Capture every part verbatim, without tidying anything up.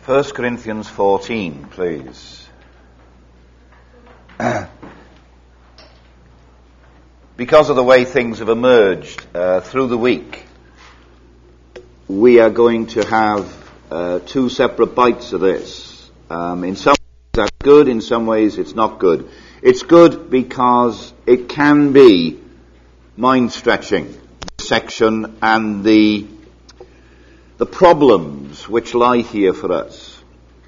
First Corinthians fourteen, please. Because of the way things have emerged uh, through the week, we are going to have uh, two separate bites of this. Um, in some ways that's good, in some ways it's not good. It's good because it can be mind-stretching, this section and the the problems which lie here for us.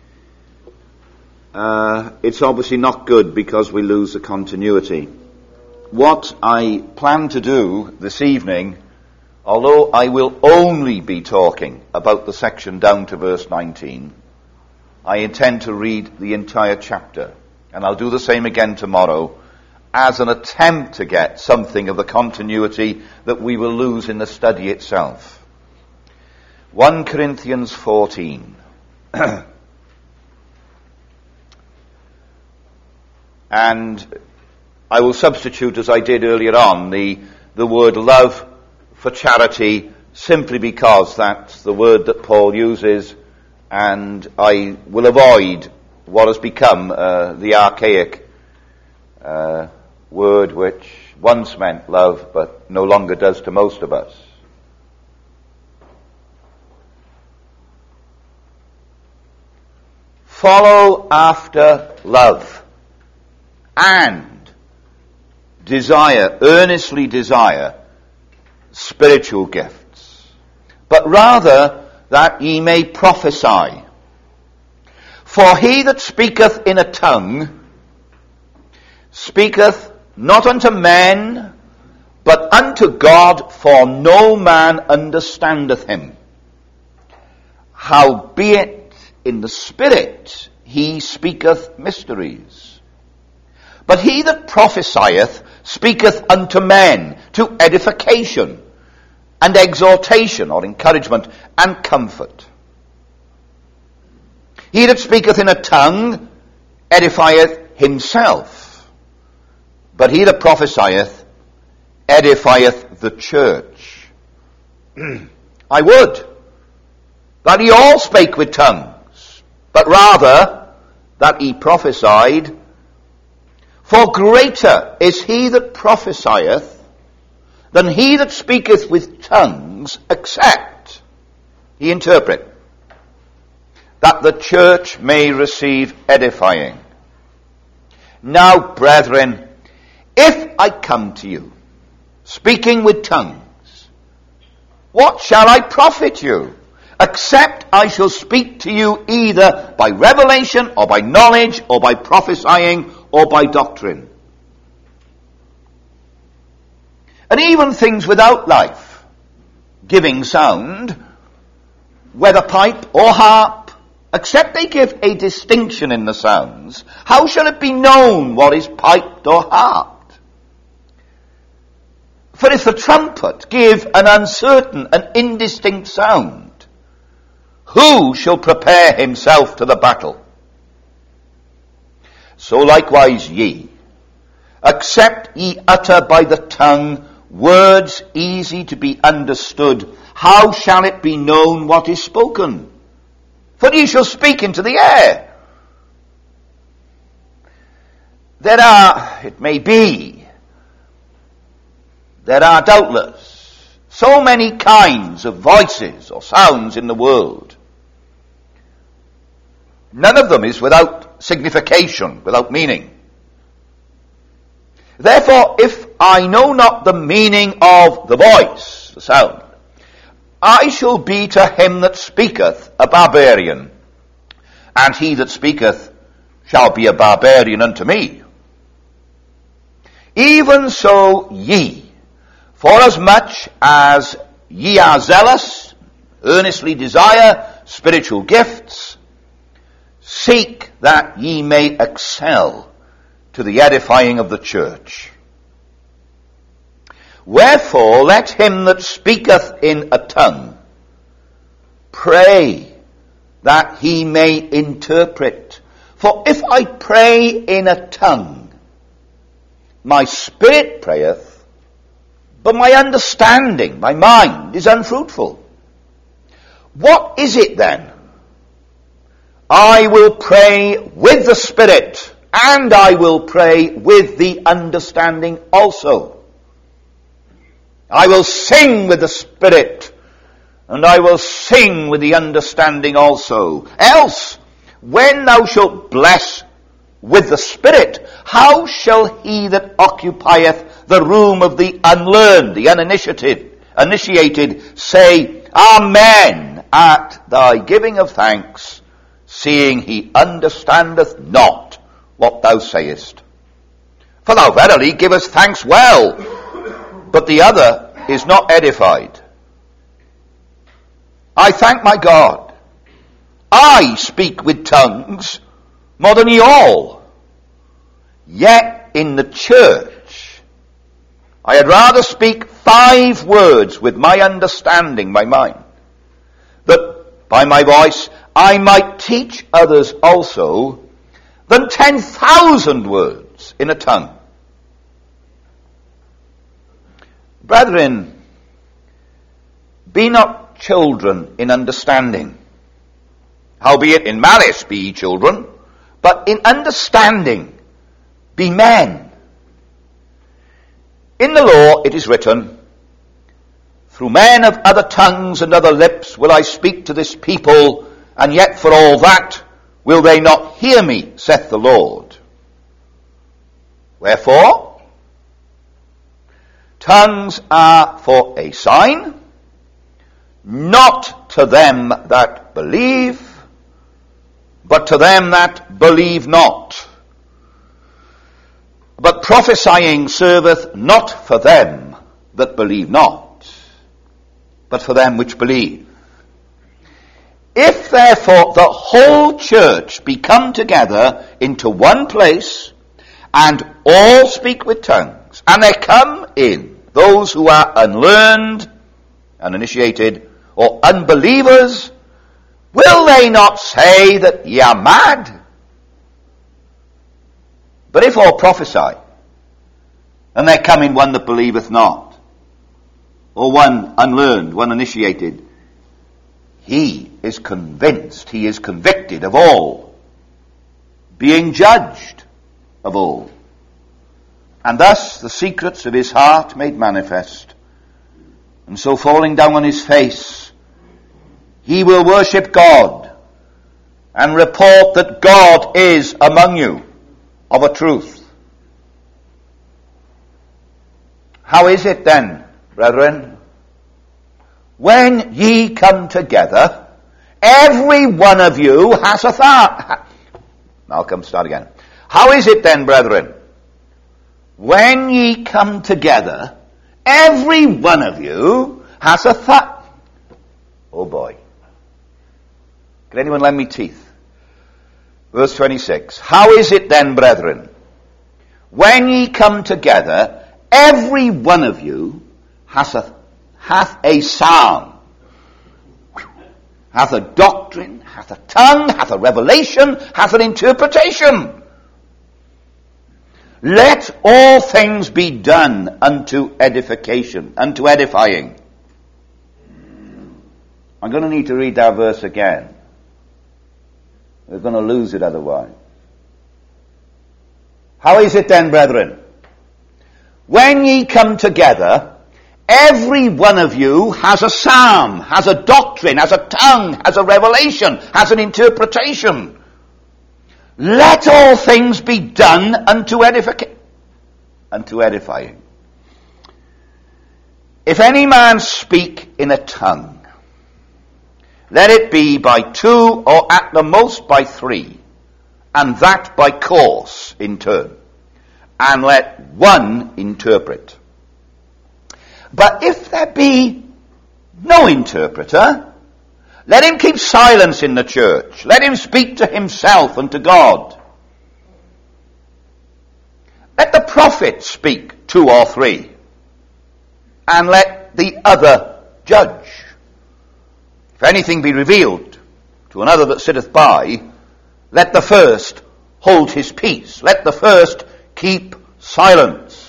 Uh, it's obviously not good because we lose the continuity. What I plan to do this evening, although I will only be talking about the section down to verse nineteen, I intend to read the entire chapter, and I'll do the same again tomorrow, as an attempt to get something of the continuity that we will lose in the study itself. First Corinthians fourteen. And I will substitute, as I did earlier on, the, the word love for charity, simply because that's the word that Paul uses, and I will avoid what has become uh, the archaic uh, word which once meant love, but no longer does to most of us. Follow after love and desire, earnestly desire, spiritual gifts, but rather that ye may prophesy. For he that speaketh in a tongue speaketh not unto men, but unto God, for no man understandeth him. Howbeit in the Spirit he speaketh mysteries. But he that prophesieth speaketh unto men to edification and exhortation, or encouragement and comfort. He that speaketh in a tongue edifieth himself, but he that prophesieth edifieth the church. I would that ye all spake with tongues, but rather that he prophesied. For greater is he that prophesieth than he that speaketh with tongues, except he interpret, that the church may receive edifying. Now, brethren, if I come to you, speaking with tongues, what shall I profit you? Except I shall speak to you either by revelation, or by knowledge, or by prophesying, or by doctrine. And even things without life, giving sound, whether pipe or harp, except they give a distinction in the sounds, how shall it be known what is piped or harped? For if the trumpet give an uncertain and indistinct sound, who shall prepare himself to the battle? So likewise ye, except ye utter by the tongue words easy to be understood, how shall it be known what is spoken? For ye shall speak into the air. There are, it may be, there are doubtless so many kinds of voices or sounds in the world. None of them is without signification, without meaning. Therefore, if I know not the meaning of the voice, the sound, I shall be to him that speaketh a barbarian, and he that speaketh shall be a barbarian unto me. Even so ye, forasmuch as ye are zealous, earnestly desire spiritual gifts, seek that ye may excel to the edifying of the church. Wherefore let him that speaketh in a tongue pray that he may interpret. For if I pray in a tongue, my spirit prayeth, but my understanding, my mind, is unfruitful. What is it then? I will pray with the Spirit, and I will pray with the understanding also. I will sing with the Spirit, and I will sing with the understanding also. Else, when thou shalt bless with the Spirit, how shall he that occupieth the room of the unlearned, the uninitiated, initiated, say, Amen, at thy giving of thanks, seeing he understandeth not what thou sayest? For thou verily givest thanks well, but the other is not edified. I thank my God. I speak with tongues more than ye all. Yet in the church I had rather speak five words with my understanding, my mind, that by my voice I might teach others also, than ten thousand words in a tongue. Brethren, be not children in understanding. Howbeit in malice be ye children, but in understanding be men. In the law it is written, through men of other tongues and other lips will I speak to this people, and yet for all that will they not hear me, saith the Lord. Wherefore, tongues are for a sign, not to them that believe, but to them that believe not. But prophesying serveth not for them that believe not, but for them which believe. If therefore the whole church be come together into one place, and all speak with tongues, and there come in those who are unlearned, uninitiated, or unbelievers, will they not say that ye are mad? But if all prophesy, and there come in one that believeth not, or one unlearned, one initiated, he is convinced, he is convicted of all, being judged of all. And thus the secrets of his heart made manifest. And so falling down on his face, he will worship God, and report that God is among you of a truth. How is it then, brethren, when ye come together, every one of you has a thought? Malcolm, start again. How is it then, brethren, when ye come together, every one of you has a thought? Oh boy. Can anyone lend me teeth? Verse twenty-six. How is it then, brethren, when ye come together, every one of you hath a, hath a psalm, hath a doctrine, hath a tongue, hath a revelation, hath an interpretation? Let all things be done unto edification, unto edifying. I'm going to need to read that verse again. We're going to lose it otherwise. How is it then, brethren? When ye come together, every one of you has a psalm, has a doctrine, has a tongue, has a revelation, has an interpretation. Let all things be done unto edification, unto edifying. If any man speak in a tongue, let it be by two, or at the most by three, and that by course in turn, and let one interpret. But if there be no interpreter, let him keep silence in the church. Let him speak to himself and to God. Let the prophet speak two or three, and let the other judge. If anything be revealed to another that sitteth by, let the first hold his peace. Let the first keep silence.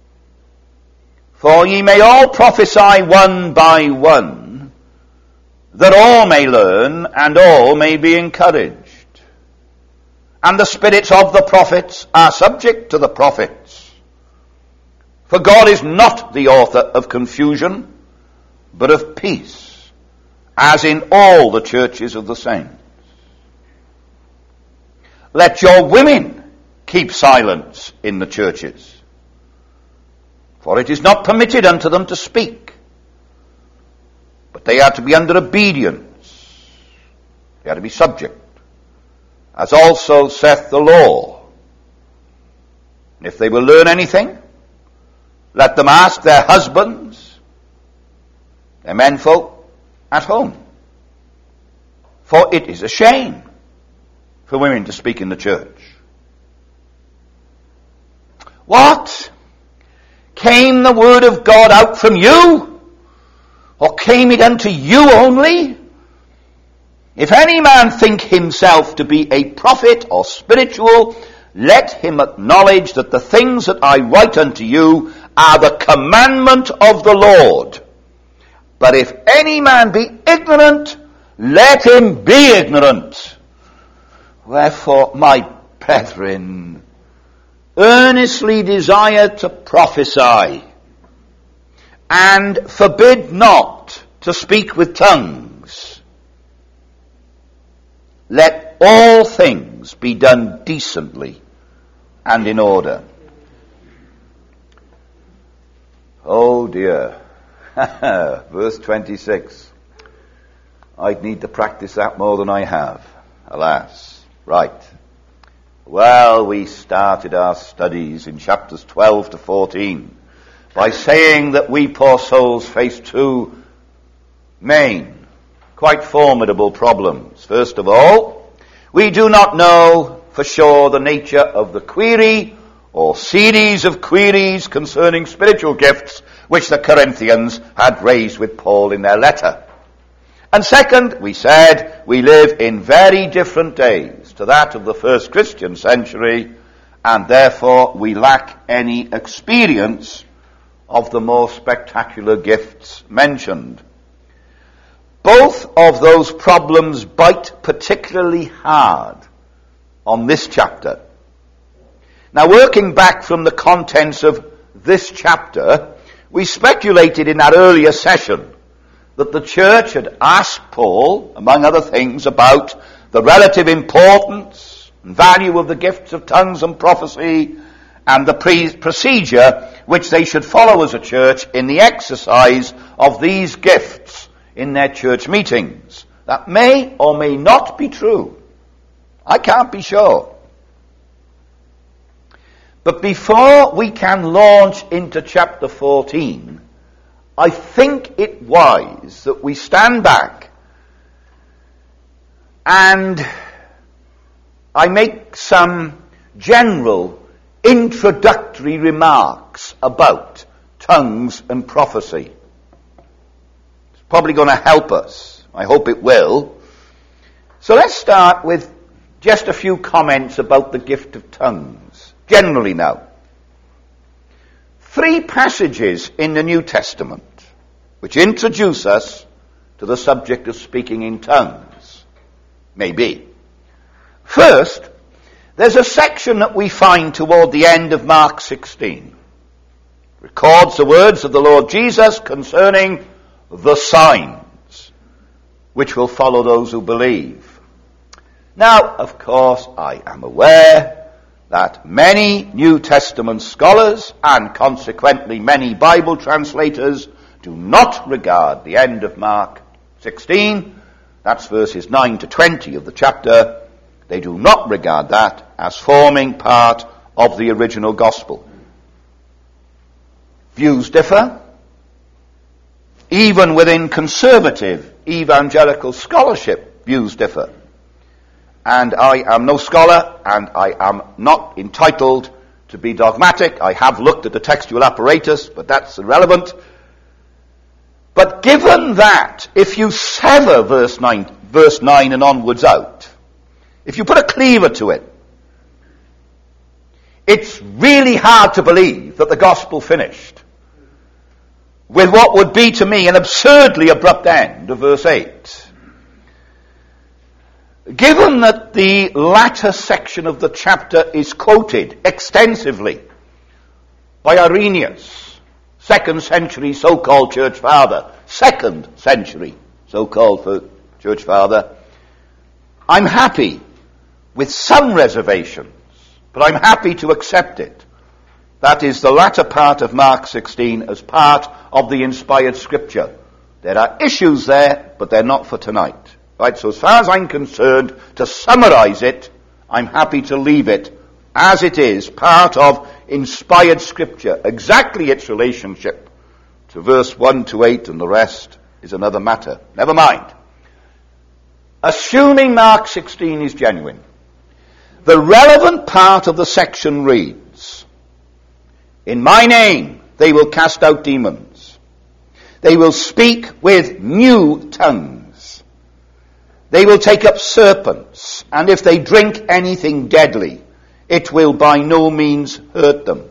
For ye may all prophesy one by one, that all may learn and all may be encouraged. And the spirits of the prophets are subject to the prophets. For God is not the author of confusion, but of peace, as in all the churches of the saints. Let your women keep silence in the churches, for it is not permitted unto them to speak, but they are to be under obedience. They are to be subject, as also saith the law. And if they will learn anything, let them ask their husbands, their menfolk at home. For it is a shame for women to speak in the church. What? Came the word of God out from you? Or came it unto you only? If any man think himself to be a prophet or spiritual, let him acknowledge that the things that I write unto you are the commandment of the Lord. But if any man be ignorant, let him be ignorant. Wherefore, my brethren, earnestly desire to prophesy, and forbid not to speak with tongues. Let all things be done decently and in order. Oh dear. Verse twenty-six. I'd need to practice that more than I have. Alas. Right. Well, we started our studies in chapters twelve to fourteen by saying that we poor souls face two main, quite formidable problems. First of all, we do not know for sure the nature of the query or series of queries concerning spiritual gifts which the Corinthians had raised with Paul in their letter. And second, we said we live in very different days to that of the first Christian century, and therefore we lack any experience of the more spectacular gifts mentioned. Both of those problems bite particularly hard on this chapter. Now, working back from the contents of this chapter, we speculated in that earlier session that the church had asked Paul, among other things, about the relative importance and value of the gifts of tongues and prophecy, and the pre- procedure which they should follow as a church in the exercise of these gifts in their church meetings. That may or may not be true. I can't be sure. But before we can launch into chapter fourteen, I think it wise that we stand back and I make some general introductory remarks about tongues and prophecy. It's probably going to help us. I hope it will. So let's start with just a few comments about the gift of tongues. Generally now. Three passages in the New Testament which introduce us to the subject of speaking in tongues. Maybe. First, there's a section that we find toward the end of Mark sixteen. It records the words of the Lord Jesus concerning the signs which will follow those who believe. Now, of course, I am aware that many New Testament scholars and consequently many Bible translators do not regard the end of Mark sixteen, that's verses nine to twenty of the chapter, they do not regard that as forming part of the original gospel. Views differ. Even within conservative evangelical scholarship, views differ. And I am no scholar, and I am not entitled to be dogmatic. I have looked at the textual apparatus, but that's irrelevant. But given that, if you sever verse nine, verse nine and onwards out, if you put a cleaver to it, it's really hard to believe that the gospel finished with what would be to me an absurdly abrupt end of verse eight. Given that the latter section of the chapter is quoted extensively by Irenaeus, second century so-called church father, second century so-called for church father, I'm happy with some reservations, but I'm happy to accept it. That is the latter part of Mark sixteen as part of the inspired scripture. There are issues there, but they're not for tonight. Right, so as far as I'm concerned, to summarize it, I'm happy to leave it as it is, part of inspired scripture. Exactly its relationship to verse one to eight and the rest is another matter. Never mind. Assuming Mark sixteen is genuine, the relevant part of the section reads, "In my name they will cast out demons. They will speak with new tongues. They will take up serpents, and if they drink anything deadly, it will by no means hurt them."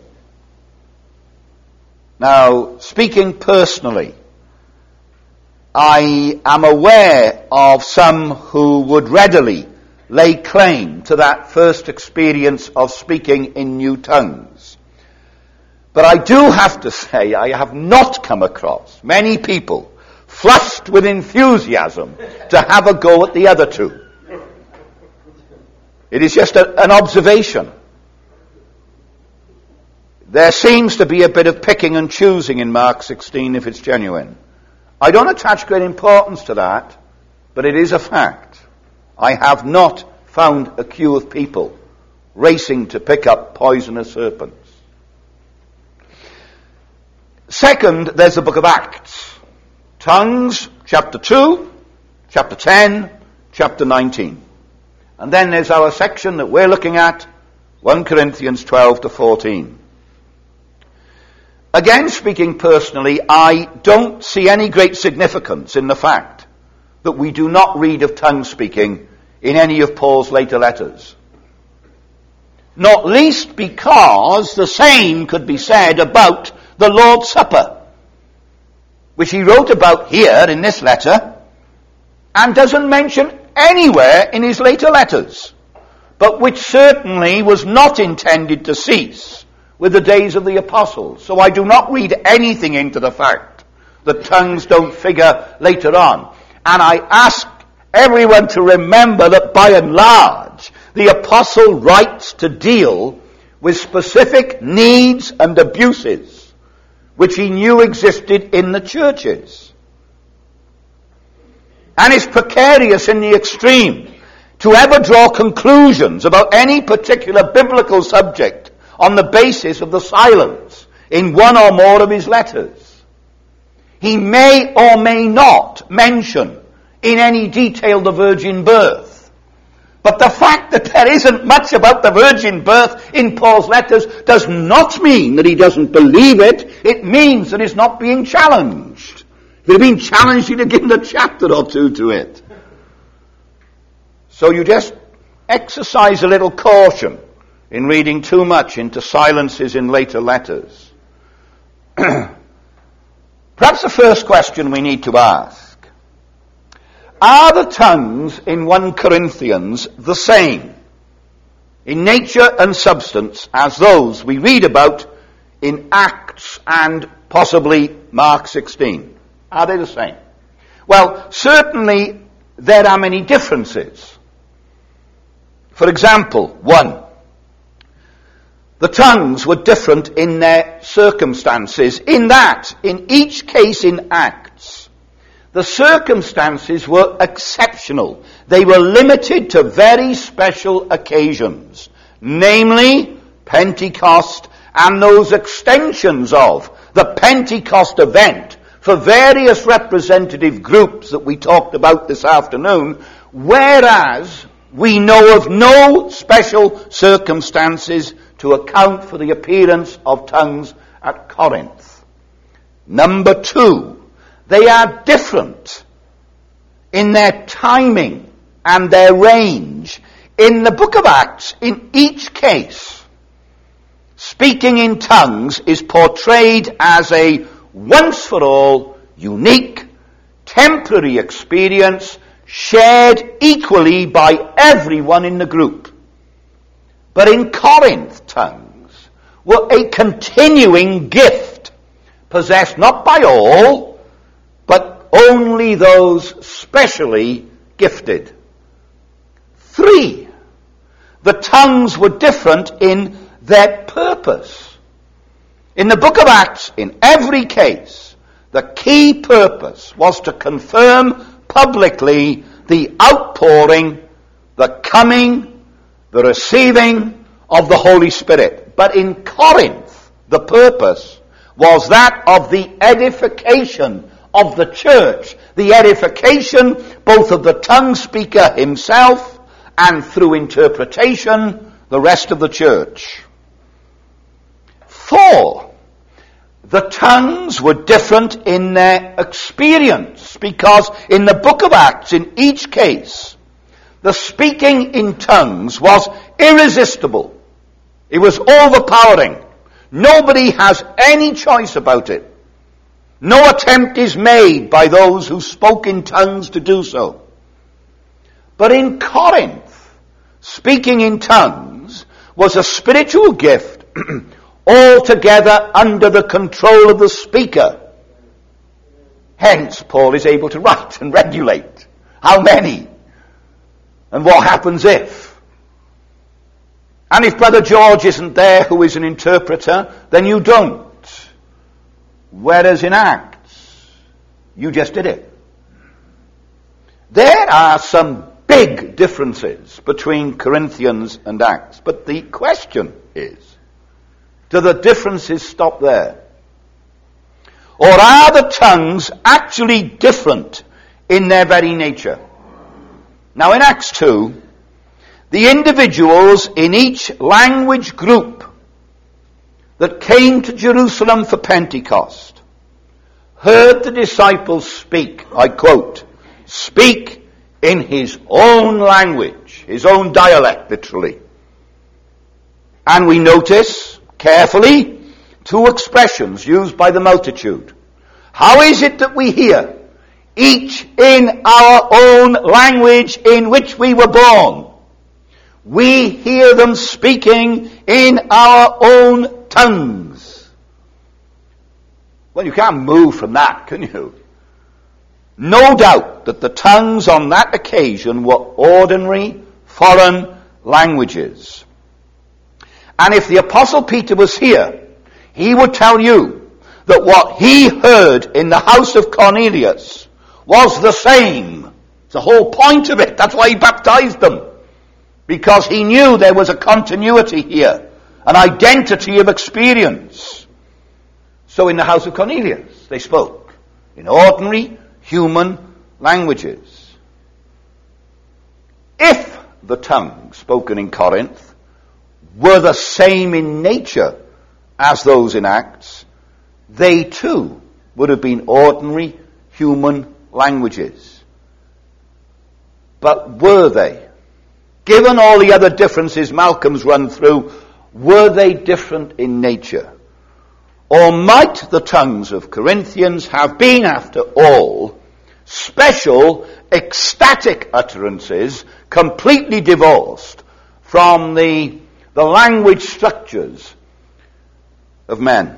Now, speaking personally, I am aware of some who would readily lay claim to that first experience of speaking in new tongues. But I do have to say I have not come across many people flushed with enthusiasm to have a go at the other two. It is just a, an observation. There seems to be a bit of picking and choosing in Mark sixteen if it's genuine. I don't attach great importance to that, but it is a fact. I have not found a queue of people racing to pick up poisonous serpents. Second, there's the book of Acts. Tongues, chapter two, chapter ten, chapter nineteen. And then there's our section that we're looking at, First Corinthians twelve to fourteen. Again, speaking personally, I don't see any great significance in the fact that we do not read of tongue speaking in any of Paul's later letters. Not least because the same could be said about the Lord's Supper, which he wrote about here in this letter, and doesn't mention anywhere in his later letters, but which certainly was not intended to cease with the days of the apostles. So I do not read anything into the fact that tongues don't figure later on. And I ask everyone to remember that by and large, the apostle writes to deal with specific needs and abuses which he knew existed in the churches. And it's precarious in the extreme to ever draw conclusions about any particular biblical subject on the basis of the silence in one or more of his letters. He may or may not mention in any detail the virgin birth. But the fact that there isn't much about the virgin birth in Paul's letters does not mean that he doesn't believe it. It means that it's not being challenged. If it had been challenged, he'd have given a chapter or two to it. So you just exercise a little caution in reading too much into silences in later letters. Perhaps the first question we need to ask: are the tongues in First Corinthians the same in nature and substance as those we read about in Acts and possibly Mark sixteen? Are they the same? Well, certainly there are many differences. For example, one, the tongues were different in their circumstances, in that, in each case in Acts, the circumstances were exceptional. They were limited to very special occasions, namely Pentecost and those extensions of the Pentecost event for various representative groups that we talked about this afternoon, whereas we know of no special circumstances to account for the appearance of tongues at Corinth. Number two, they are different in their timing and their range. In the book of Acts, in each case, speaking in tongues is portrayed as a once-for-all, unique, temporary experience, shared equally by everyone in the group. But in Corinth, tongues were a continuing gift, possessed not by all, but only those specially gifted. Three, the tongues were different in their purpose. In the book of Acts, in every case, the key purpose was to confirm publicly the outpouring, the coming, the receiving of the Holy Spirit. But in Corinth, the purpose was that of the edification of the church, the edification both of the tongue speaker himself and through interpretation, the rest of the church. Four, the tongues were different in their experience, because in the book of Acts, in each case, the speaking in tongues was irresistible. It was overpowering. Nobody has any choice about it. No attempt is made by those who spoke in tongues to do so. But in Corinth, speaking in tongues was a spiritual gift altogether under the control of the speaker. Hence, Paul is able to write and regulate how many and what happens if. And if Brother George isn't there, who is an interpreter, then you don't. Whereas in Acts, you just did it. There are some big differences between Corinthians and Acts. But the question is, do the differences stop there? Or are the tongues actually different in their very nature? Now in Acts two, the individuals in each language group that came to Jerusalem for Pentecost heard the disciples speak, I quote, speak in his own language, his own dialect, literally. And we notice carefully two expressions used by the multitude. How is it that we hear? Each in our own language in which we were born. We hear them speaking in our own tongues. Well, you can't move from that, can you? No doubt that the tongues on that occasion were ordinary foreign languages. And if the Apostle Peter was here, he would tell you that what he heard in the house of Cornelius was the same. It's the whole point of it. That's why he baptized them. Because he knew there was a continuity here, an identity of experience. So in the house of Cornelius, they spoke in ordinary human languages. If the tongues spoken in Corinth were the same in nature as those in Acts, they too would have been ordinary human languages. But were they? Given all the other differences Malcolm's run through, were they different in nature? Or might the tongues of Corinthians have been, after all, special, ecstatic utterances, completely divorced from the, the language structures of men?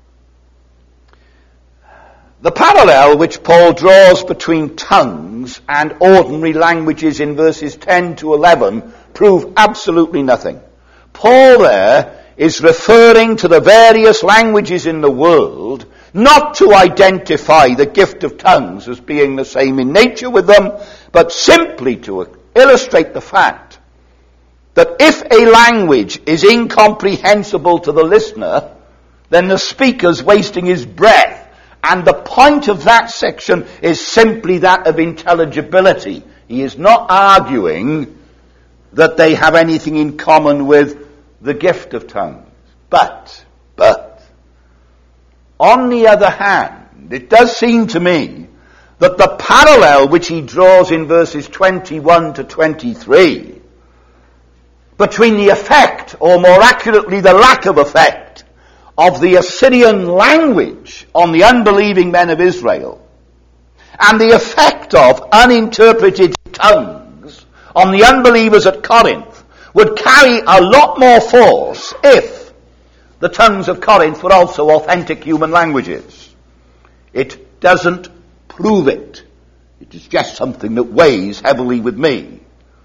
The parallel which Paul draws between tongues and ordinary languages in verses ten to eleven prove absolutely nothing. Paul there is referring to the various languages in the world, not to identify the gift of tongues as being the same in nature with them, but simply to illustrate the fact that if a language is incomprehensible to the listener, then the speaker's wasting his breath. And the point of that section is simply that of intelligibility. He is not arguing that they have anything in common with the gift of tongues. But, but, on the other hand, it does seem to me that the parallel which he draws in verses twenty-one to twenty-three between the effect, or more accurately the lack of effect, of the Assyrian language on the unbelieving men of Israel and the effect of uninterpreted tongues on the unbelievers at Corinth would carry a lot more force if the tongues of Corinth were also authentic human languages. It doesn't prove it. It is just something that weighs heavily with me.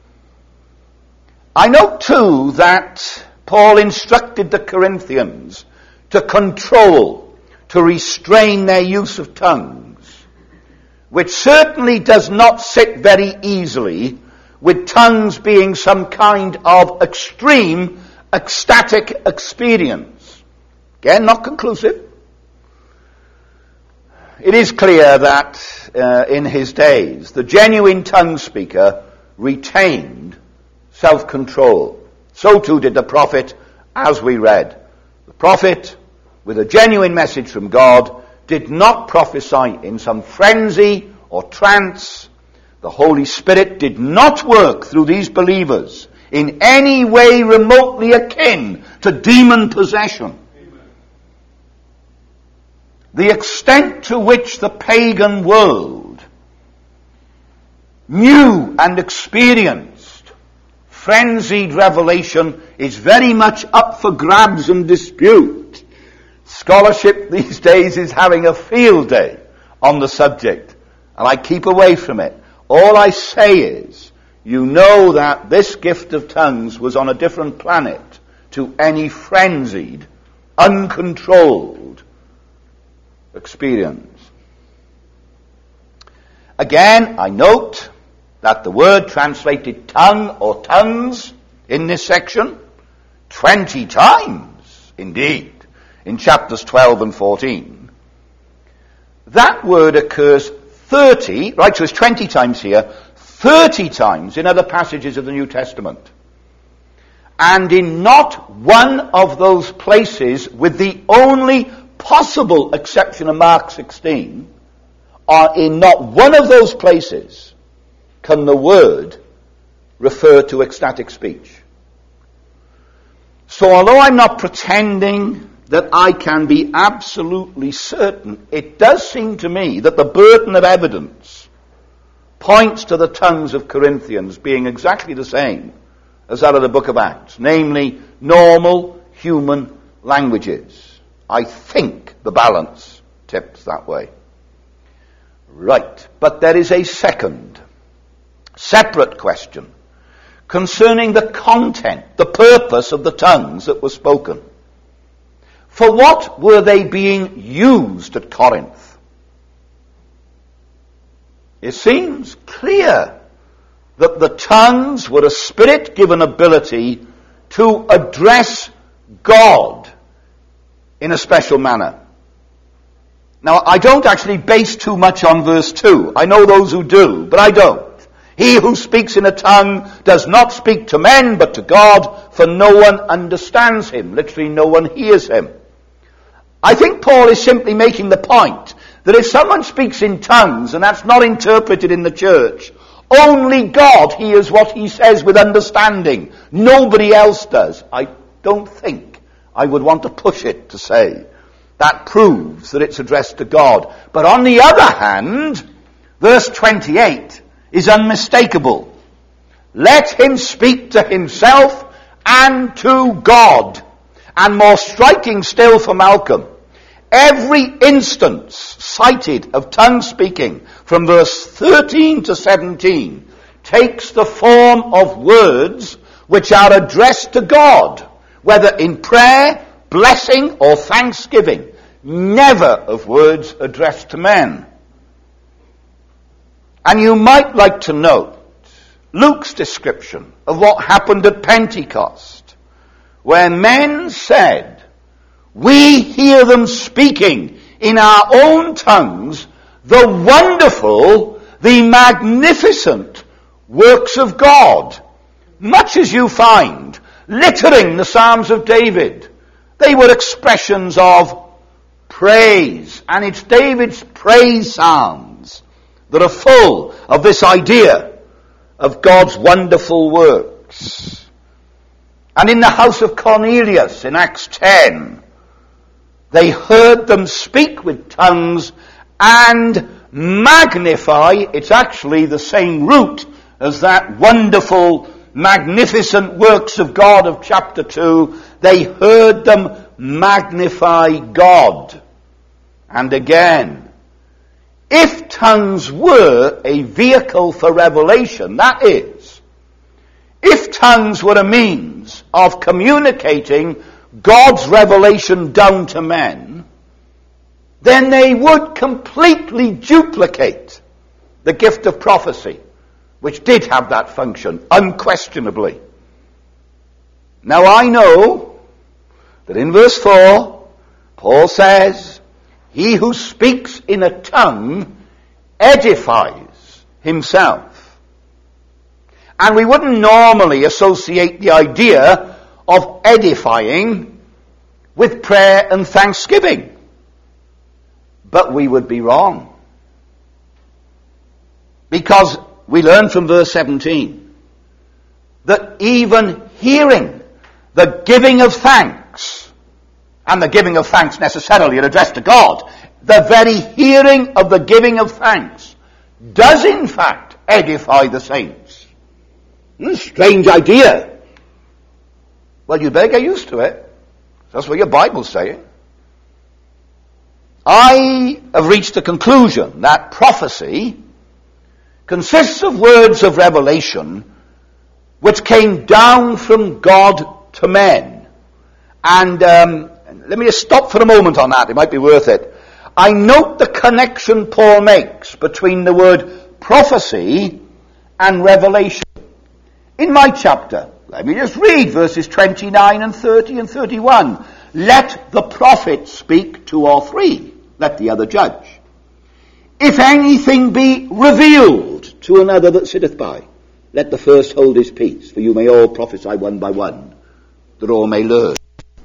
I note too that Paul instructed the Corinthians to control, to restrain their use of tongues, which certainly does not sit very easily with tongues being some kind of extreme ecstatic experience. Again, not conclusive. It is clear that uh, in his days, the genuine tongue speaker retained self-control. So too did the prophet, as we read. The prophet, with a genuine message from God, did not prophesy in some frenzy or trance. The Holy Spirit did not work through these believers in any way remotely akin to demon possession. The extent to which the pagan world knew and experienced frenzied revelation is very much up for grabs and dispute. Scholarship these days is having a field day on the subject, and I keep away from it. All I say is, you know that this gift of tongues was on a different planet to any frenzied, uncontrolled experience. Again, I note that the word translated tongue or tongues in this section, twenty times, indeed, in chapters twelve and fourteen. That word occurs thirty, right, so it's twenty times here, thirty times in other passages of the New Testament. And in not one of those places, with the only possible exception of Mark sixteen, or in not one of those places can the word refer to ecstatic speech. So although I'm not pretending that I can be absolutely certain, it does seem to me that the burden of evidence points to the tongues of Corinthians being exactly the same as that of the book of Acts, namely normal human languages. I think the balance tips that way. Right, but there is a second, separate question concerning the content, the purpose of the tongues that were spoken. For what were they being used at Corinth? It seems clear that the tongues were a spirit-given ability to address God in a special manner. Now, I don't actually base too much on verse two. I know those who do, but I don't. He who speaks in a tongue does not speak to men, but to God, for no one understands him. Literally, no one hears him. I think Paul is simply making the point that if someone speaks in tongues, and that's not interpreted in the church, only God hears what he says with understanding. Nobody else does. I don't think I would want to push it to say that proves that it's addressed to God. But on the other hand, verse twenty-eight is unmistakable. Let him speak to himself and to God. And more striking still for Malcolm, every instance cited of tongue speaking from verse thirteen to seventeen takes the form of words which are addressed to God, whether in prayer, blessing, or thanksgiving, never of words addressed to men. And you might like to note Luke's description of what happened at Pentecost, where men said, we hear them speaking in our own tongues the wonderful, the magnificent works of God, much as you find littering the Psalms of David. They were expressions of praise, and it's David's praise psalms that are full of this idea of God's wonderful works. And in the house of Cornelius in Acts ten, they heard them speak with tongues and magnify, it's actually the same root as that wonderful, magnificent works of God of chapter two. They heard them magnify God. And again, if tongues were a vehicle for revelation, that is, if tongues were a means of communicating God's revelation down to men, then they would completely duplicate the gift of prophecy, which did have that function, unquestionably. Now I know that in verse four, Paul says, he who speaks in a tongue edifies himself. And we wouldn't normally associate the idea of edifying with prayer and thanksgiving. But we would be wrong. Because we learn from verse seventeen that even hearing the giving of thanks, and the giving of thanks necessarily are addressed to God, the very hearing of the giving of thanks does in fact edify the saints. Hmm, strange idea. Well, you better get used to it. That's what your Bible's saying. I have reached the conclusion that prophecy consists of words of revelation which came down from God to men. And um, let me just stop for a moment on that. It might be worth it. I note the connection Paul makes between the word prophecy and revelation. In my chapter, let me just read verses twenty-nine and thirty and thirty-one. Let the prophet speak two or three. Let the other judge. If anything be revealed to another that sitteth by, let the first hold his peace, for you may all prophesy one by one, that all may learn.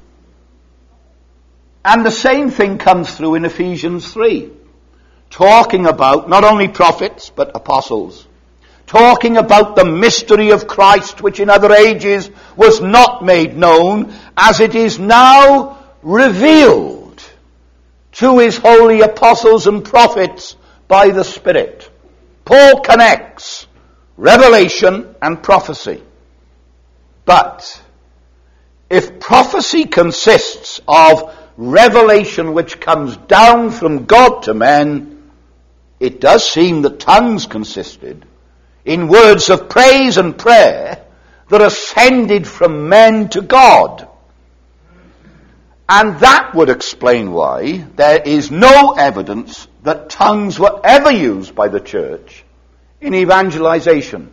And the same thing comes through in Ephesians three, talking about not only prophets, but apostles, talking about the mystery of Christ, which in other ages was not made known, as it is now revealed to his holy apostles and prophets by the Spirit. Paul connects revelation and prophecy. But if prophecy consists of revelation which comes down from God to men, it does seem that tongues consisted in words of praise and prayer that ascended from men to God. And that would explain why there is no evidence that tongues were ever used by the church in evangelization.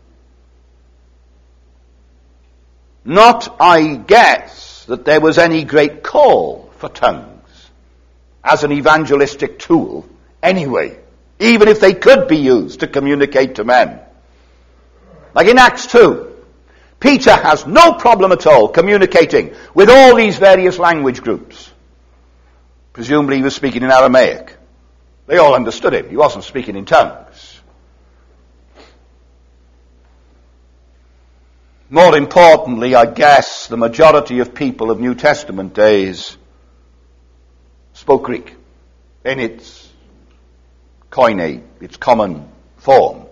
Not, I guess, that there was any great call for tongues as an evangelistic tool anyway, even if they could be used to communicate to men. Like in Acts two, Peter has no problem at all communicating with all these various language groups. Presumably he was speaking in Aramaic. They all understood him. He wasn't speaking in tongues. More importantly, I guess, the majority of people of New Testament days spoke Greek in its koine, its common form.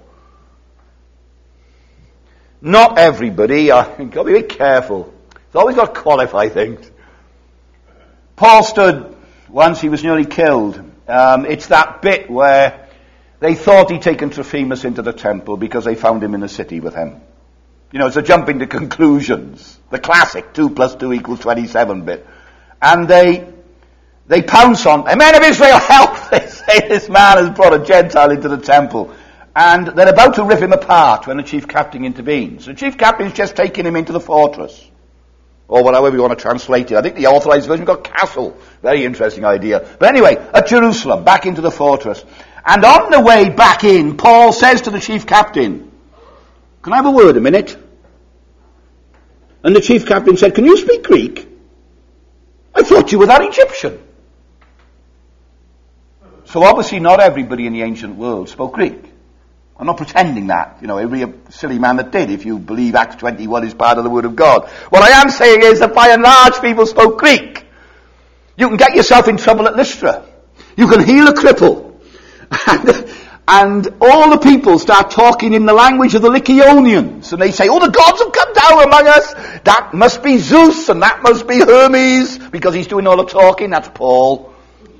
Not everybody, I've got to be careful. It's always got to qualify things. Paul stood, once he was nearly killed. Um, it's that bit where they thought he'd taken Trophimus into the temple because they found him in the city with him. You know, it's a jumping to conclusions. The classic two plus two equals twenty-seven bit. And they they pounce on, men of Israel, help! They say this man has brought a Gentile into the temple. And they're about to rip him apart when the chief captain intervenes. The chief captain's just taking him into the fortress. Or whatever you want to translate it. I think the authorized version got castle. Very interesting idea. But anyway, at Jerusalem, back into the fortress. And on the way back in, Paul says to the chief captain, "Can I have a word a minute?" And the chief captain said, "Can you speak Greek? I thought you were that Egyptian." So obviously not everybody in the ancient world spoke Greek. I'm not pretending that. You know, it'd be a silly man that did if you believe Acts twenty-one is part of the Word of God. What I am saying is that by and large people spoke Greek. You can get yourself in trouble at Lystra. You can heal a cripple. And, and all the people start talking in the language of the Lycaonians. And they say, oh, the gods have come down among us. That must be Zeus and that must be Hermes, because he's doing all the talking. That's Paul.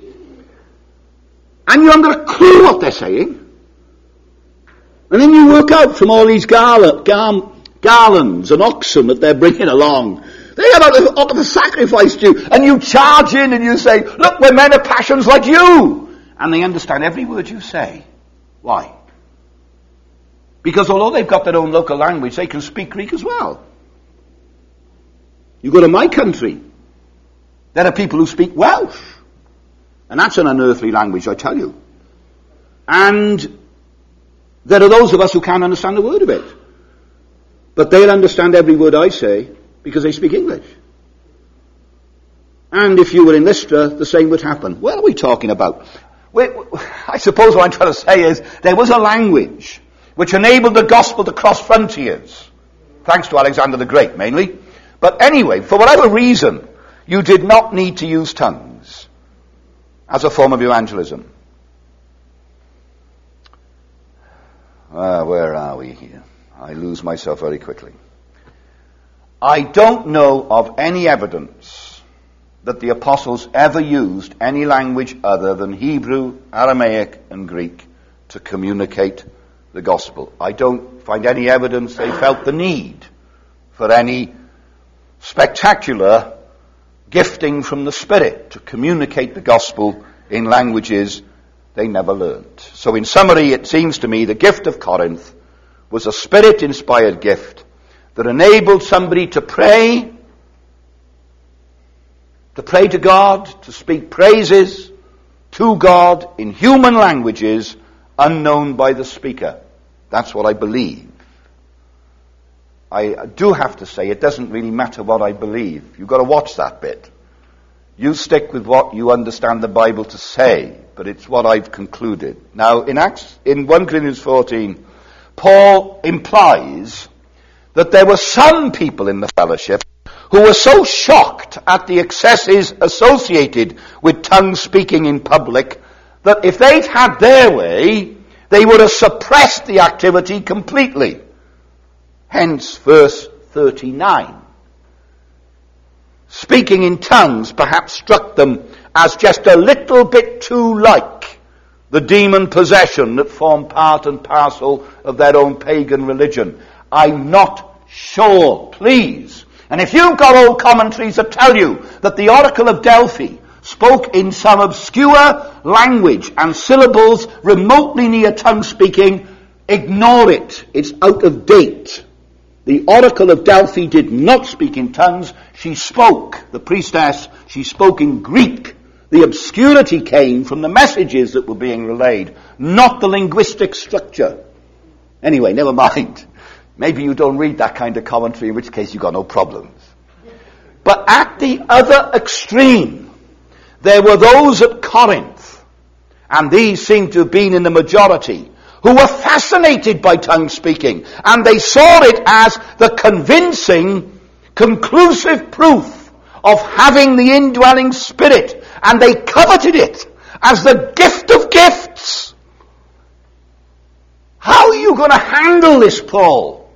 And you haven't got a clue what they're saying. And then you work out from all these garland, gar, garlands and oxen that they're bringing along, they have to offer the sacrifice to you. And you charge in and you say, look, we're men of passions like you. And they understand every word you say. Why? Because although they've got their own local language, they can speak Greek as well. You go to my country, there are people who speak Welsh. And that's an unearthly language, I tell you. And there are those of us who can't understand a word of it. But they'll understand every word I say because they speak English. And if you were in Lystra, the same would happen. What are we talking about? We, I suppose what I'm trying to say is there was a language which enabled the gospel to cross frontiers. Thanks to Alexander the Great, mainly. But anyway, for whatever reason, you did not need to use tongues as a form of evangelism. Ah, where are we here? I lose myself very quickly. I don't know of any evidence that the apostles ever used any language other than Hebrew, Aramaic, and Greek to communicate the gospel. I don't find any evidence they felt the need for any spectacular gifting from the Spirit to communicate the gospel in languages they never learned. So in summary, it seems to me the gift of Corinth was a Spirit-inspired gift that enabled somebody to pray, to pray to God, to speak praises to God in human languages unknown by the speaker. That's what I believe. I do have to say it doesn't really matter what I believe. You've got to watch that bit. You stick with what you understand the Bible to say, but it's what I've concluded. Now, in Acts, in First Corinthians fourteen, Paul implies that there were some people in the fellowship who were so shocked at the excesses associated with tongue speaking in public that if they'd had their way, they would have suppressed the activity completely. Hence verse thirty-nine. Speaking in tongues perhaps struck them as just a little bit too like the demon possession that formed part and parcel of their own pagan religion. I'm not sure, please. And if you've got old commentaries that tell you that the Oracle of Delphi spoke in some obscure language and syllables remotely near tongue speaking, ignore it. It's out of date. The Oracle of Delphi did not speak in tongues. She spoke, the priestess, she spoke in Greek. The obscurity came from the messages that were being relayed, not the linguistic structure. Anyway, never mind. Maybe you don't read that kind of commentary, in which case you've got no problems. But at the other extreme, there were those at Corinth, and these seem to have been in the majority, who were fascinated by tongue speaking, and they saw it as the convincing, conclusive proof of having the indwelling Spirit, and they coveted it as the gift of gifts. How are you going to handle this, Paul?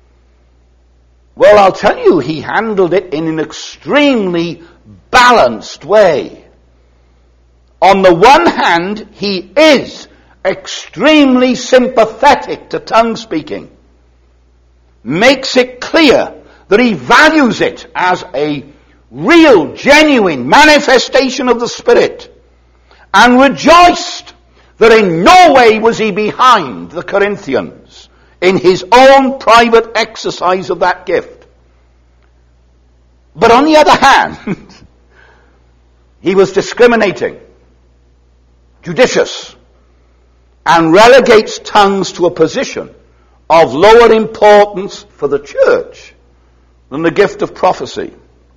Well, I'll tell you, he handled it in an extremely balanced way. On the one hand, he is extremely sympathetic to tongue speaking, makes it clear that he values it as a real, genuine manifestation of the Spirit, and rejoiced that in no way was he behind the Corinthians in his own private exercise of that gift. But on the other hand, he was discriminating, judicious, and relegates tongues to a position of lower importance for the church than the gift of prophecy.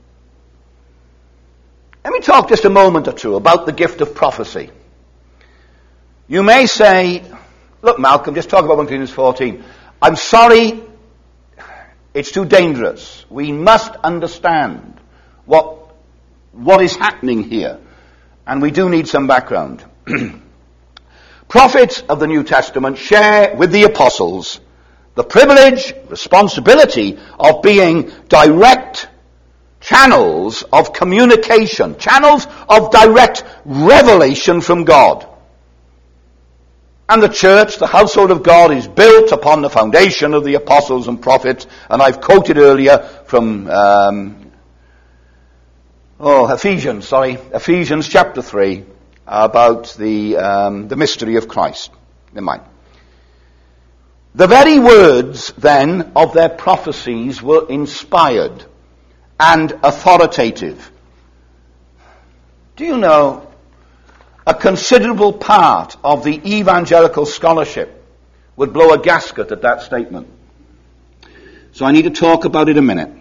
Let me talk just a moment or two about the gift of prophecy. You may say, look, Malcolm, just talk about First Corinthians fourteen. I'm sorry, it's too dangerous. We must understand what, what is happening here. And we do need some background. Prophets of the New Testament share with the apostles the privilege, responsibility of being direct channels of communication, channels of direct revelation from God. And the church, the household of God, is built upon the foundation of the apostles and prophets. And I've quoted earlier from um, oh Ephesians, sorry, Ephesians chapter three, about the um, the mystery of Christ. Never mind. The very words, then, of their prophecies were inspired and authoritative. Do you know, a considerable part of the evangelical scholarship would blow a gasket at that statement. So I need to talk about it a minute.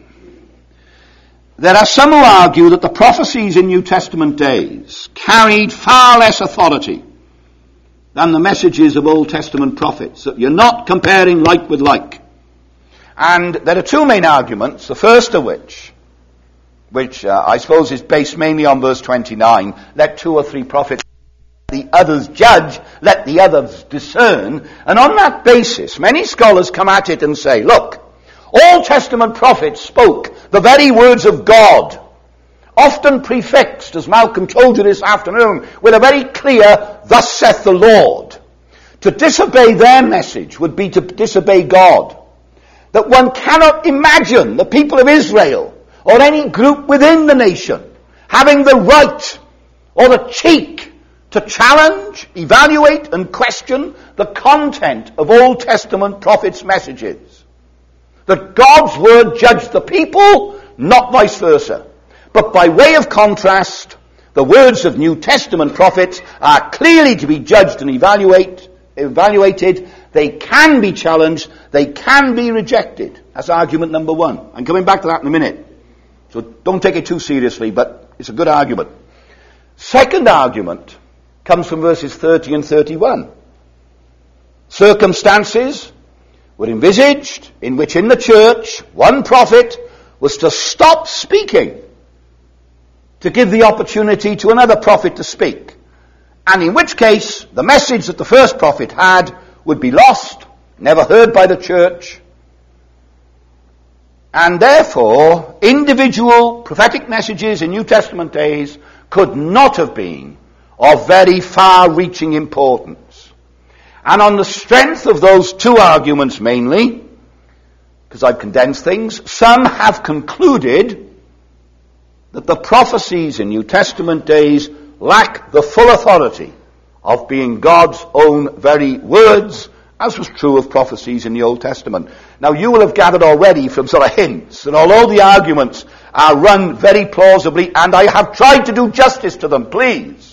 There are some who argue that the prophecies in New Testament days carried far less authority than the messages of Old Testament prophets, that you're not comparing like with like. And there are two main arguments, the first of which, which uh, I suppose is based mainly on verse twenty-nine, let two or three prophets, the others judge, let the others discern. And on that basis, many scholars come at it and say, look, Old Testament prophets spoke the very words of God, often prefixed, as Malcolm told you this afternoon, with a very clear, thus saith the Lord. To disobey their message would be to disobey God. That one cannot imagine the people of Israel, or any group within the nation, having the right or the cheek to challenge, evaluate, and question the content of Old Testament prophets' messages. That God's word judged the people, not vice versa. But by way of contrast, the words of New Testament prophets are clearly to be judged and evaluate, evaluated. They can be challenged. They can be rejected. That's argument number one. I'm coming back to that in a minute. So don't take it too seriously, but it's a good argument. Second argument comes from verses thirty and thirty-one. Circumstances were envisaged in which in the church one prophet was to stop speaking to give the opportunity to another prophet to speak. And in which case the message that the first prophet had would be lost, never heard by the church. And therefore, individual prophetic messages in New Testament days could not have been of very far-reaching importance. And on the strength of those two arguments mainly, because I've condensed things, some have concluded that the prophecies in New Testament days lack the full authority of being God's own very words, as was true of prophecies in the Old Testament. Now you will have gathered already from sort of hints that although the arguments are run very plausibly, and I have tried to do justice to them, please,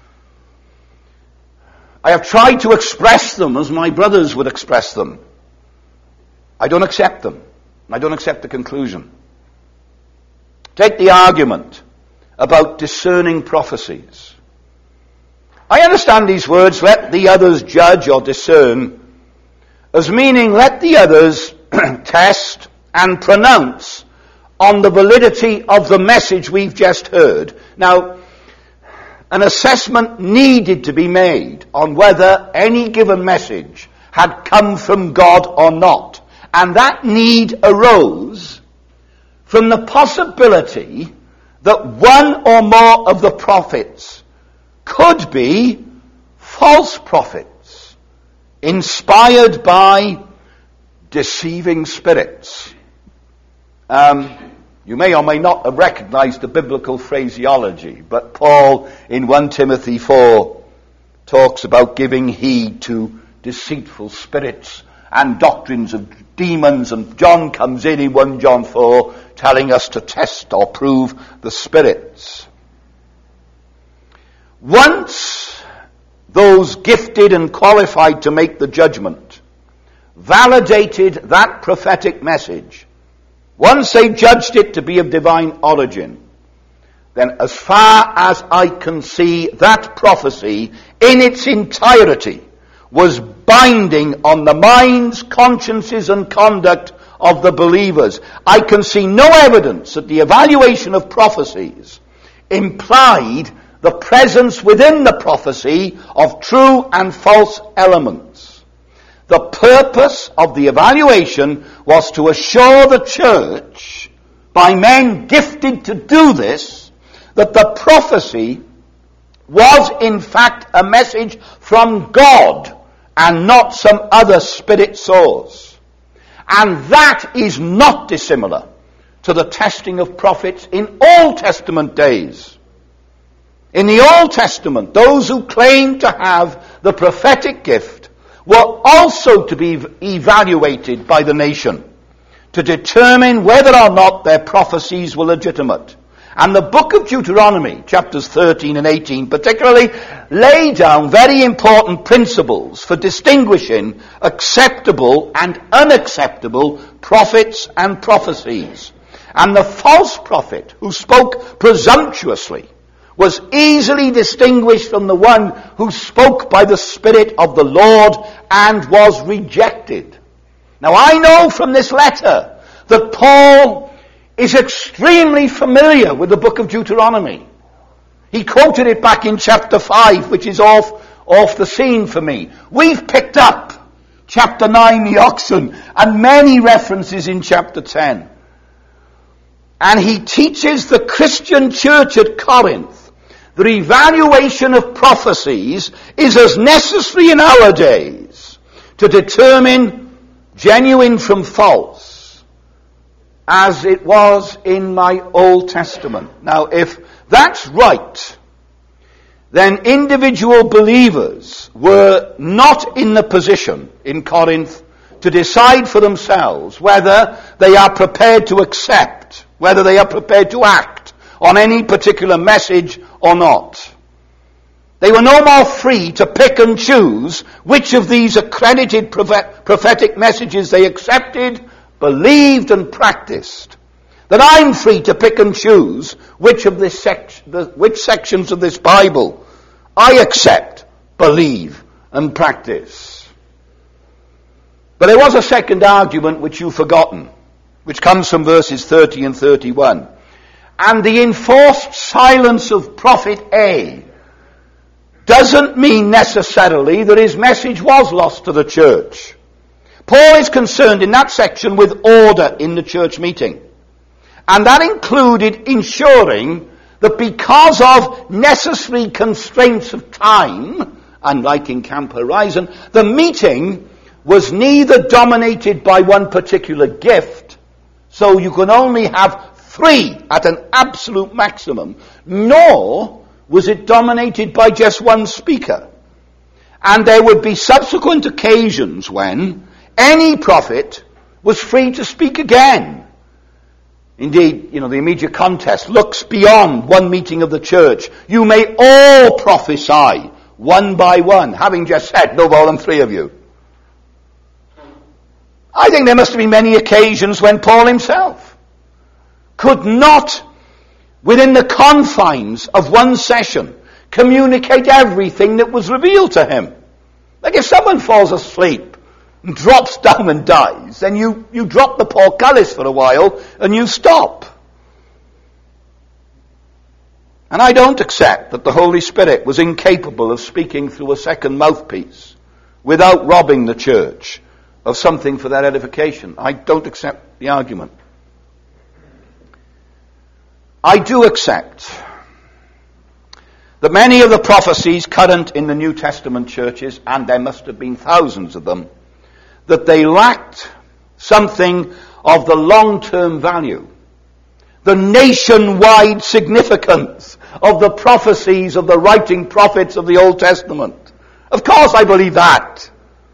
I have tried to express them as my brothers would express them. I don't accept them. I don't accept the conclusion. Take the argument about discerning prophecies. I understand these words, let the others judge or discern, as meaning let the others test and pronounce on the validity of the message we've just heard. Now, an assessment needed to be made on whether any given message had come from God or not. And that need arose from the possibility that one or more of the prophets could be false prophets, inspired by deceiving spirits. Um, you may or may not have recognized the biblical phraseology, but Paul in First Timothy four talks about giving heed to deceitful spirits and doctrines of demons, and John comes in in First John four telling us to test or prove the spirits. Once those gifted and qualified to make the judgment validated that prophetic message, once they judged it to be of divine origin, then as far as I can see, that prophecy in its entirety was binding on the minds, consciences, and conduct of the believers. I can see no evidence that the evaluation of prophecies implied the presence within the prophecy of true and false elements. The purpose of the evaluation was to assure the church, by men gifted to do this, that the prophecy was in fact a message from God and not some other spirit source. And that is not dissimilar to the testing of prophets in Old Testament days. In the Old Testament, those who claimed to have the prophetic gift were also to be evaluated by the nation to determine whether or not their prophecies were legitimate. And the book of Deuteronomy, chapters thirteen and eighteen particularly, lay down very important principles for distinguishing acceptable and unacceptable prophets and prophecies. And the false prophet who spoke presumptuously was easily distinguished from the one who spoke by the Spirit of the Lord and was rejected. Now I know from this letter that Paul is extremely familiar with the book of Deuteronomy. He quoted it back in chapter five, which is off, off the scene for me. We've picked up chapter nine, the oxen, and many references in chapter ten. And he teaches the Christian church at Corinth the evaluation of prophecies is as necessary in our days to determine genuine from false as it was in my Old Testament. Now, if that's right, then individual believers were not in the position in Corinth to decide for themselves whether they are prepared to accept, whether they are prepared to act on any particular message or not. They were no more free to pick and choose which of these accredited prophetic messages they accepted, believed and practiced. That I'm free to pick and choose which of this sec- the, which sections of this Bible I accept, believe and practice. But there was a second argument which you've forgotten, which comes from verses thirty and thirty-one. And the enforced silence of Prophet A doesn't mean necessarily that his message was lost to the church. Paul is concerned in that section with order in the church meeting. And that included ensuring that because of necessary constraints of time, unlike in Camp Horizon, the meeting was neither dominated by one particular gift, so you can only have three at an absolute maximum, nor was it dominated by just one speaker. And there would be subsequent occasions when any prophet was free to speak again. Indeed, you know, the immediate context looks beyond one meeting of the church. You may all prophesy one by one, having just said no more than three of you. I think there must have been many occasions when Paul himself could not, within the confines of one session, communicate everything that was revealed to him. Like if someone falls asleep and drops down and dies, then you, you drop the portcullis for a while and you stop. And I don't accept that the Holy Spirit was incapable of speaking through a second mouthpiece without robbing the church of something for their edification. I don't accept the argument. I do accept that many of the prophecies current in the New Testament churches, and there must have been thousands of them, that they lacked something of the long-term value, the nationwide significance of the prophecies of the writing prophets of the Old Testament. Of course I believe that.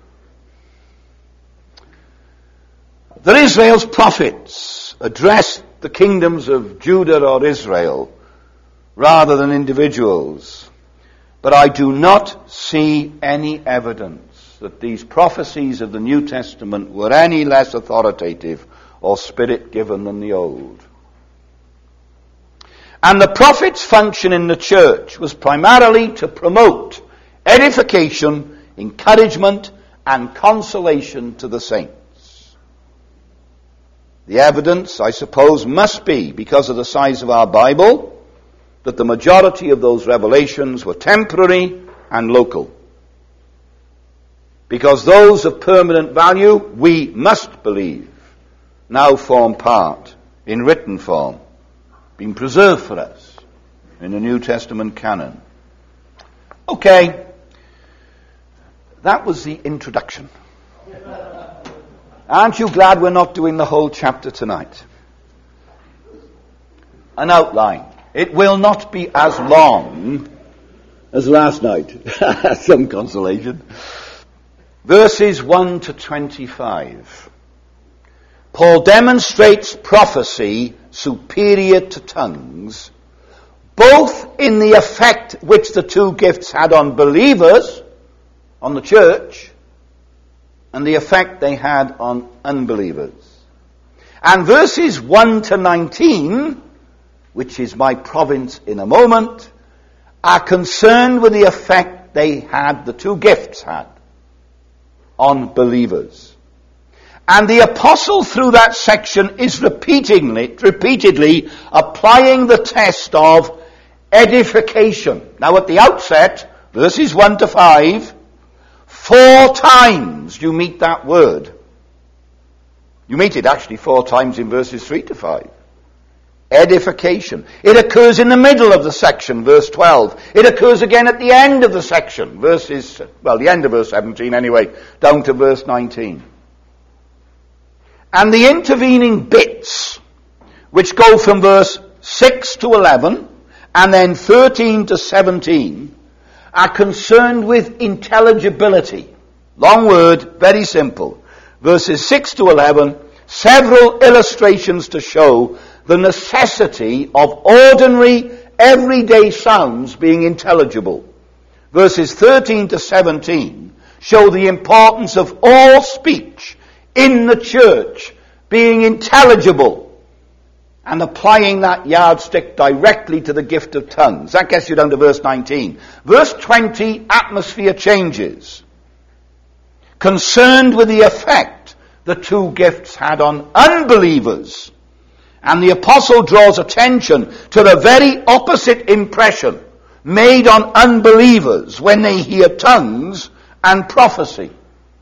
That Israel's prophets addressed the kingdoms of Judah or Israel rather than individuals. But I do not see any evidence that these prophecies of the New Testament were any less authoritative or spirit-given than the Old. And the prophet's function in the church was primarily to promote edification, encouragement, and consolation to the saints. The evidence, I suppose, must be, because of the size of our Bible, that the majority of those revelations were temporary and local. Because those of permanent value, we must believe, now form part, in written form, being preserved for us in the New Testament canon. Okay, that was the introduction. Aren't you glad we're not doing the whole chapter tonight? An outline. It will not be as long as last night. Some consolation. Verses one to twenty-five. Paul demonstrates prophecy superior to tongues, both in the effect which the two gifts had on believers, on the church, and the effect they had on unbelievers. And verses one to nineteen, which is my province in a moment, are concerned with the effect they had, the two gifts had, on believers. And the apostle through that section is repeatedly, repeatedly applying the test of edification. Now at the outset, verses one to five, four times you meet that word. You meet it actually four times in verses three to five. Edification. It occurs in the middle of the section, verse twelve. It occurs again at the end of the section, verses, well, the end of verse seventeen anyway, down to verse nineteen. And the intervening bits, which go from verse six to eleven, and then thirteen to seventeen, are concerned with intelligibility. Long word, very simple. Verses six to eleven, several illustrations to show the necessity of ordinary, everyday sounds being intelligible. Verses thirteen to seventeen show the importance of all speech in the church being intelligible, and applying that yardstick directly to the gift of tongues. That gets you down to verse nineteen. Verse twenty, atmosphere changes. Concerned with the effect the two gifts had on unbelievers. And the apostle draws attention to the very opposite impression made on unbelievers when they hear tongues and prophecy.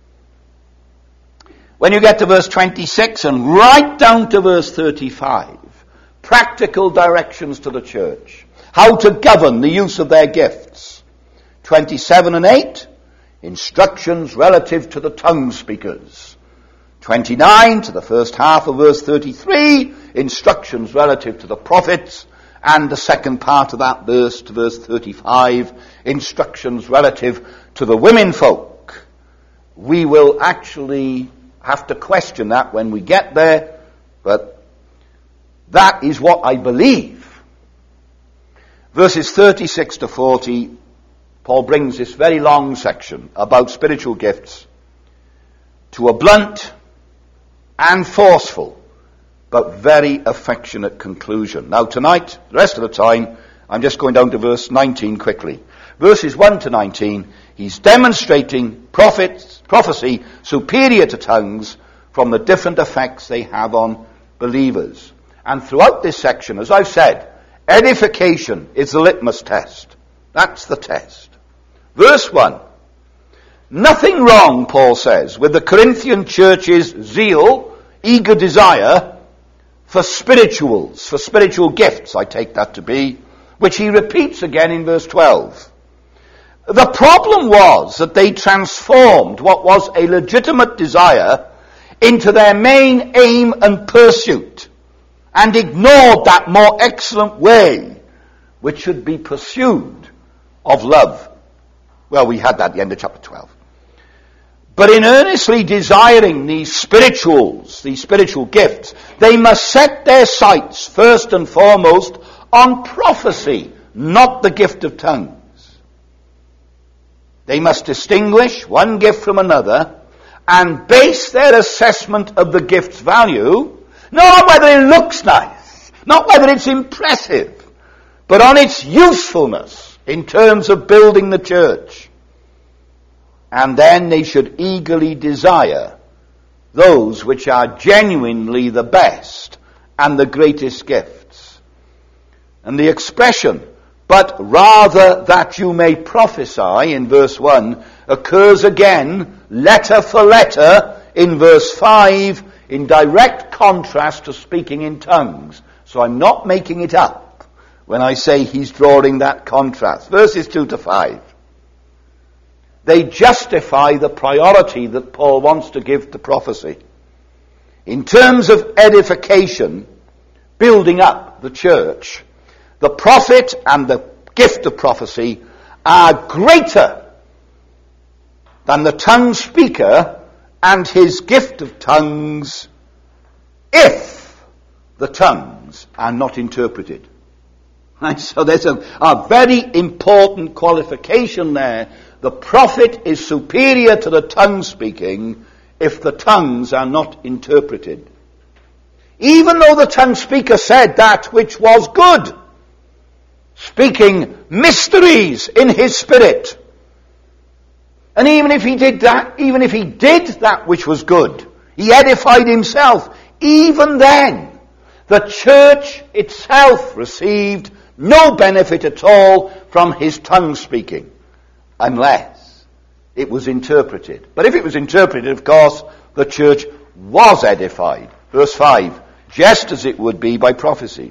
When you get to verse twenty-six and right down to verse thirty-five, practical directions to the church. How to govern the use of their gifts. twenty-seven and eight, instructions relative to the tongue speakers. twenty-nine to the first half of verse thirty-three, instructions relative to the prophets. And the second part of that verse to verse thirty-five, instructions relative to the women folk. We will actually have to question that when we get there, but that is what I believe. Verses thirty-six to forty, Paul brings this very long section about spiritual gifts to a blunt and forceful, but very affectionate conclusion. Now tonight, the rest of the time, I'm just going down to verse nineteen quickly. Verses one to nineteen, he's demonstrating prophets, prophecy superior to tongues from the different effects they have on believers. And throughout this section, as I've said, edification is the litmus test. That's the test. Verse one. Nothing wrong, Paul says, with the Corinthian church's zeal, eager desire for spirituals, for spiritual gifts, I take that to be, which he repeats again in verse twelve. The problem was that they transformed what was a legitimate desire into their main aim and pursuit, and ignored that more excellent way which should be pursued of love. Well, we had that at the end of chapter twelve. But in earnestly desiring these spirituals, these spiritual gifts, they must set their sights first and foremost on prophecy, not the gift of tongues. They must distinguish one gift from another and base their assessment of the gift's value not on whether it looks nice, not whether it's impressive, but on its usefulness in terms of building the church. And then they should eagerly desire those which are genuinely the best and the greatest gifts. And the expression, but rather that you may prophesy, in verse one, occurs again, letter for letter, in verse five, in direct contrast to speaking in tongues. So I'm not making it up when I say he's drawing that contrast. Verses two to five. They justify the priority that Paul wants to give to prophecy. In terms of edification, building up the church, the prophet and the gift of prophecy are greater than the tongue speaker and his gift of tongues if the tongues are not interpreted. Right? So there's a, a very important qualification there. The prophet is superior to the tongue speaking if the tongues are not interpreted. Even though the tongue speaker said that which was good, speaking mysteries in his spirit. And even if he did that, even if he did that which was good, he edified himself, even then, the church itself received no benefit at all from his tongue speaking, unless it was interpreted. But if it was interpreted, of course, the church was edified. Verse five, just as it would be by prophecy.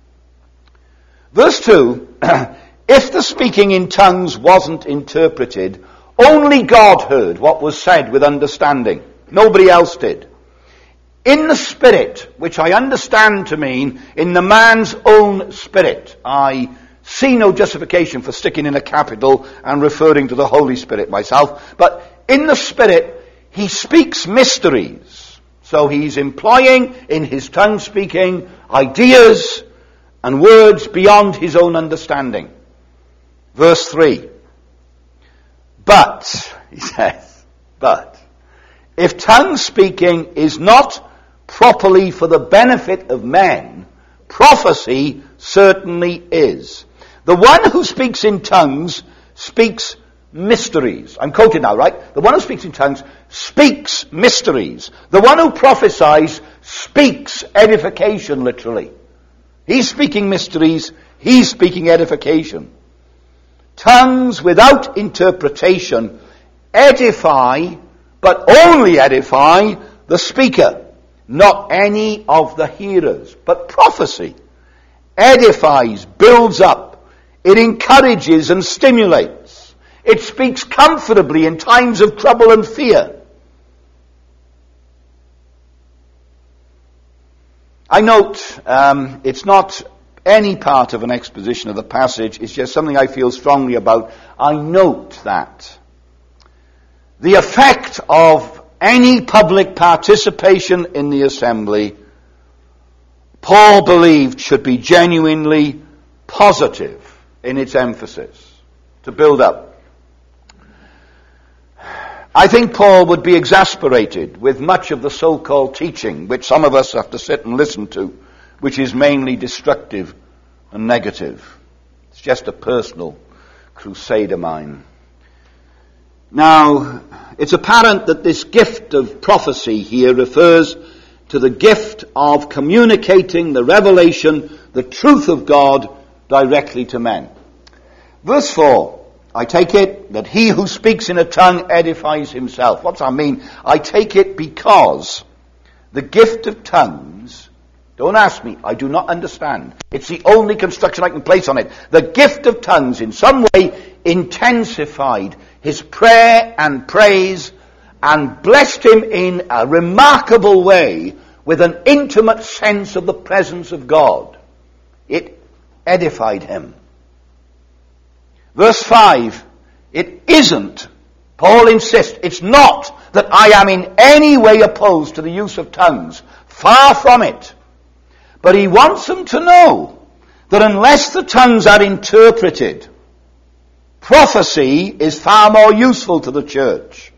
Verse two, if the speaking in tongues wasn't interpreted, only God heard what was said with understanding. Nobody else did. In the spirit, which I understand to mean in the man's own spirit. I see no justification for sticking in a capital and referring to the Holy Spirit myself. But in the spirit, he speaks mysteries. So he's employing in his tongue speaking ideas and words beyond his own understanding. Verse three. But, he says, but, if tongue speaking is not properly for the benefit of men, prophecy certainly is. The one who speaks in tongues speaks mysteries. I'm quoted now, right? The one who speaks in tongues speaks mysteries. The one who prophesies speaks edification, literally. He's speaking mysteries, he's speaking edification. Tongues without interpretation edify, but only edify the speaker, not any of the hearers. But prophecy edifies, builds up, it encourages and stimulates. It speaks comfortably in times of trouble and fear. I note um, it's not any part of an exposition of the passage, it's just something I feel strongly about. I note that the effect of any public participation in the assembly, Paul believed, should be genuinely positive in its emphasis, to build up. I think Paul would be exasperated with much of the so-called teaching, which some of us have to sit and listen to, which is mainly destructive and negative. It's just a personal crusade of mine. Now, it's apparent that this gift of prophecy here refers to the gift of communicating the revelation, the truth of God, directly to men. Verse four, I take it that he who speaks in a tongue edifies himself. What does that mean? I take it because the gift of tongues, don't ask me, I do not understand. It's the only construction I can place on it. The gift of tongues in some way intensified his prayer and praise and blessed him in a remarkable way with an intimate sense of the presence of God. It edified him. Verse five, it isn't, Paul insists, it's not that I am in any way opposed to the use of tongues. Far from it. But he wants them to know that unless the tongues are interpreted, prophecy is far more useful to the church.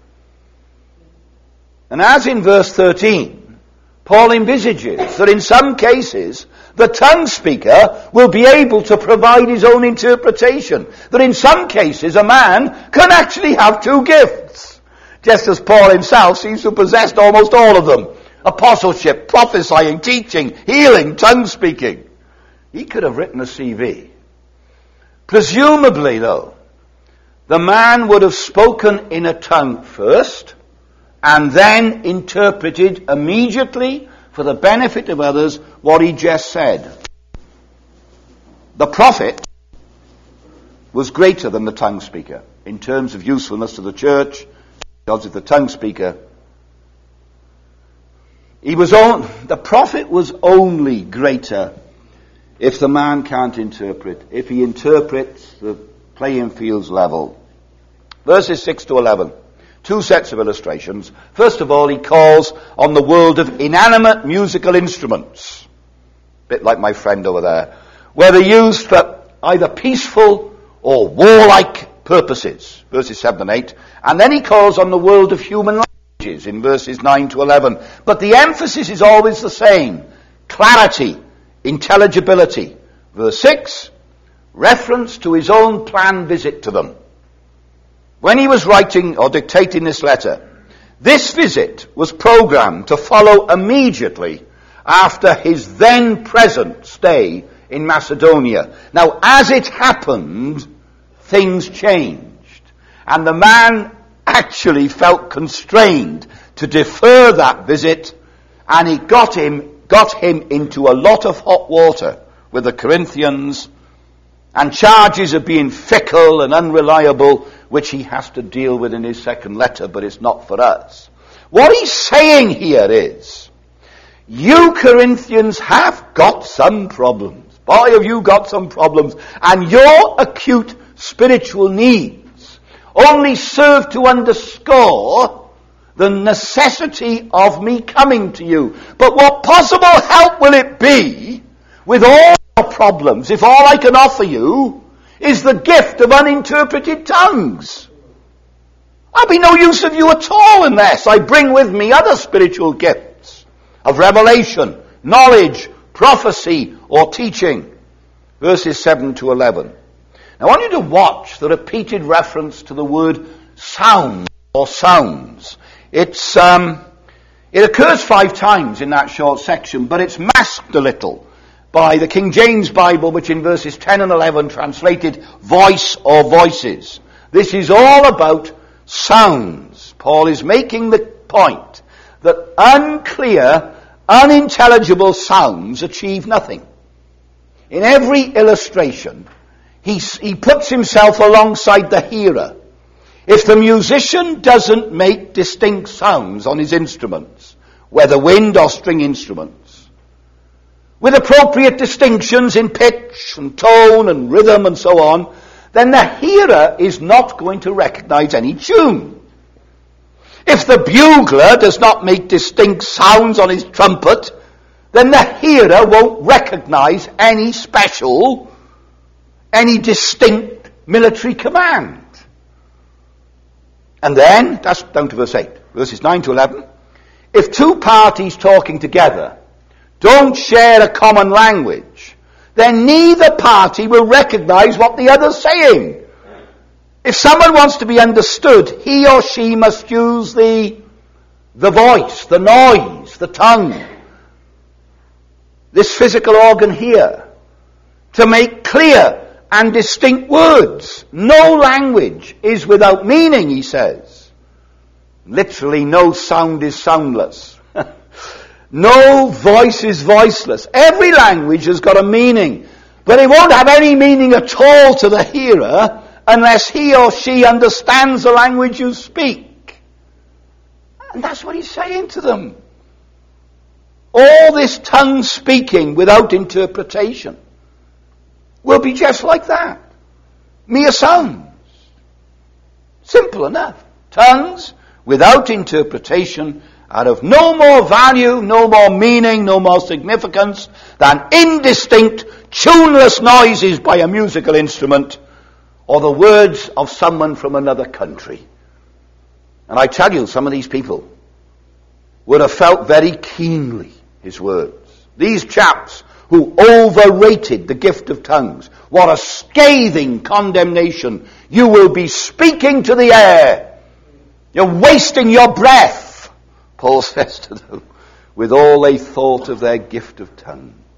And as in verse thirteen, Paul envisages that in some cases the tongue speaker will be able to provide his own interpretation. That in some cases a man can actually have two gifts. Just as Paul himself seems to have possessed almost all of them. Apostleship, prophesying, teaching, healing, tongue speaking. He could have written a C V. Presumably, though, the man would have spoken in a tongue first and then interpreted immediately for the benefit of others what he just said. The prophet was greater than the tongue speaker in terms of usefulness to the church, because of the tongue speaker. He was on, the prophet was only greater if the man can't interpret, if he interprets the playing field's level. Verses six to eleven. Two sets of illustrations. First of all, he calls on the world of inanimate musical instruments. A bit like my friend over there. Where they're used for either peaceful or warlike purposes. Verses seven and eight. And then he calls on the world of human languages in verses nine to eleven. But the emphasis is always the same. Clarity. Intelligibility. Verse six. Reference to his own planned visit to them. When he was writing or dictating this letter, this visit was programmed to follow immediately after his then present stay in Macedonia. Now, as it happened, things changed. And the man actually felt constrained to defer that visit, and it got him, got him into a lot of hot water with the Corinthians, and charges of being fickle and unreliable, which he has to deal with in his second letter, but it's not for us. What he's saying here is, you Corinthians have got some problems. Boy, have you got some problems. And your acute spiritual needs only serve to underscore the necessity of me coming to you. But what possible help will it be with all your problems if all I can offer you is the gift of uninterpreted tongues? I'll be no use of you at all unless I bring with me other spiritual gifts of revelation, knowledge, prophecy, or teaching. Verses seven to eleven. Now I want you to watch the repeated reference to the word sound or sounds. It's, um, it occurs five times in that short section, but it's masked a little by the King James Bible, which in verses ten and eleven translated voice or voices. This is all about sounds. Paul is making the point that unclear, unintelligible sounds achieve nothing. In every illustration, he, he puts himself alongside the hearer. If the musician doesn't make distinct sounds on his instruments, whether wind or string instruments, with appropriate distinctions in pitch and tone and rhythm and so on, then the hearer is not going to recognize any tune. If the bugler does not make distinct sounds on his trumpet, then the hearer won't recognize any special, any distinct military command. And then, that's down to verse eight, verses nine to eleven. If two parties talking together don't share a common language, then neither party will recognize what the other's saying. If someone wants to be understood, he or she must use the, the voice, the noise, the tongue, this physical organ here, to make clear and distinct words. No language is without meaning, he says. Literally, no sound is soundless. No voice is voiceless. Every language has got a meaning, but it won't have any meaning at all to the hearer unless he or she understands the language you speak. And that's what he's saying to them. All this tongue speaking without interpretation will be just like that. Mere sounds. Simple enough. Tongues without interpretation are of no more value, no more meaning, no more significance than indistinct, tuneless noises by a musical instrument or the words of someone from another country. And I tell you, some of these people would have felt very keenly his words. These chaps who overrated the gift of tongues. What a scathing condemnation. You will be speaking to the air. You're wasting your breath, Paul says to them, with all they thought of their gift of tongues.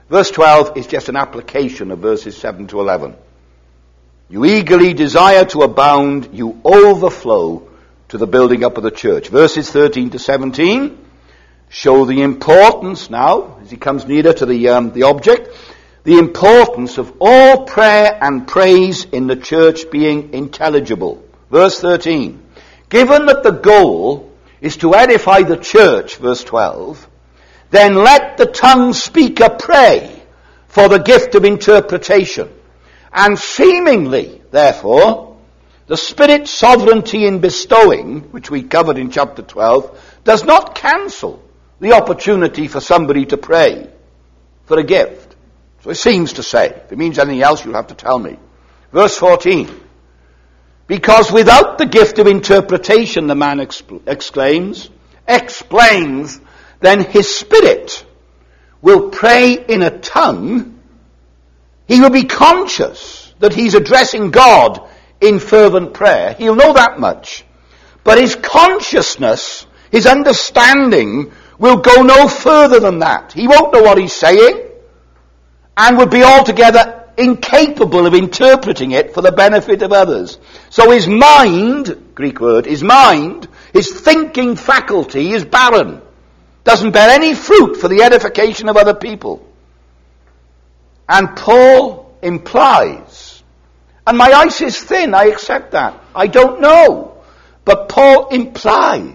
Verse twelve is just an application of verses seven to eleven. You eagerly desire to abound, you overflow to the building up of the church. Verses thirteen to seventeen show the importance now, as he comes nearer to the, um, the object, the importance of all prayer and praise in the church being intelligible. Verse thirteen, given that the goal is to edify the church, verse twelve, then let the tongue speaker pray for the gift of interpretation. And seemingly, therefore, the Spirit's sovereignty in bestowing, which we covered in chapter twelve, does not cancel the opportunity for somebody to pray for a gift. So it seems to say. If it means anything else, you'll have to tell me. Verse fourteen. Because without the gift of interpretation, the man excl- exclaims, explains, then his spirit will pray in a tongue. He will be conscious that he's addressing God in fervent prayer. He'll know that much. But his consciousness, his understanding, will go no further than that. He won't know what he's saying, and would be altogether incapable of interpreting it for the benefit of others. So his mind, Greek word, his mind, his thinking faculty is barren. Doesn't bear any fruit for the edification of other people. And Paul implies, and my ice is thin, I accept that. I don't know. But Paul implies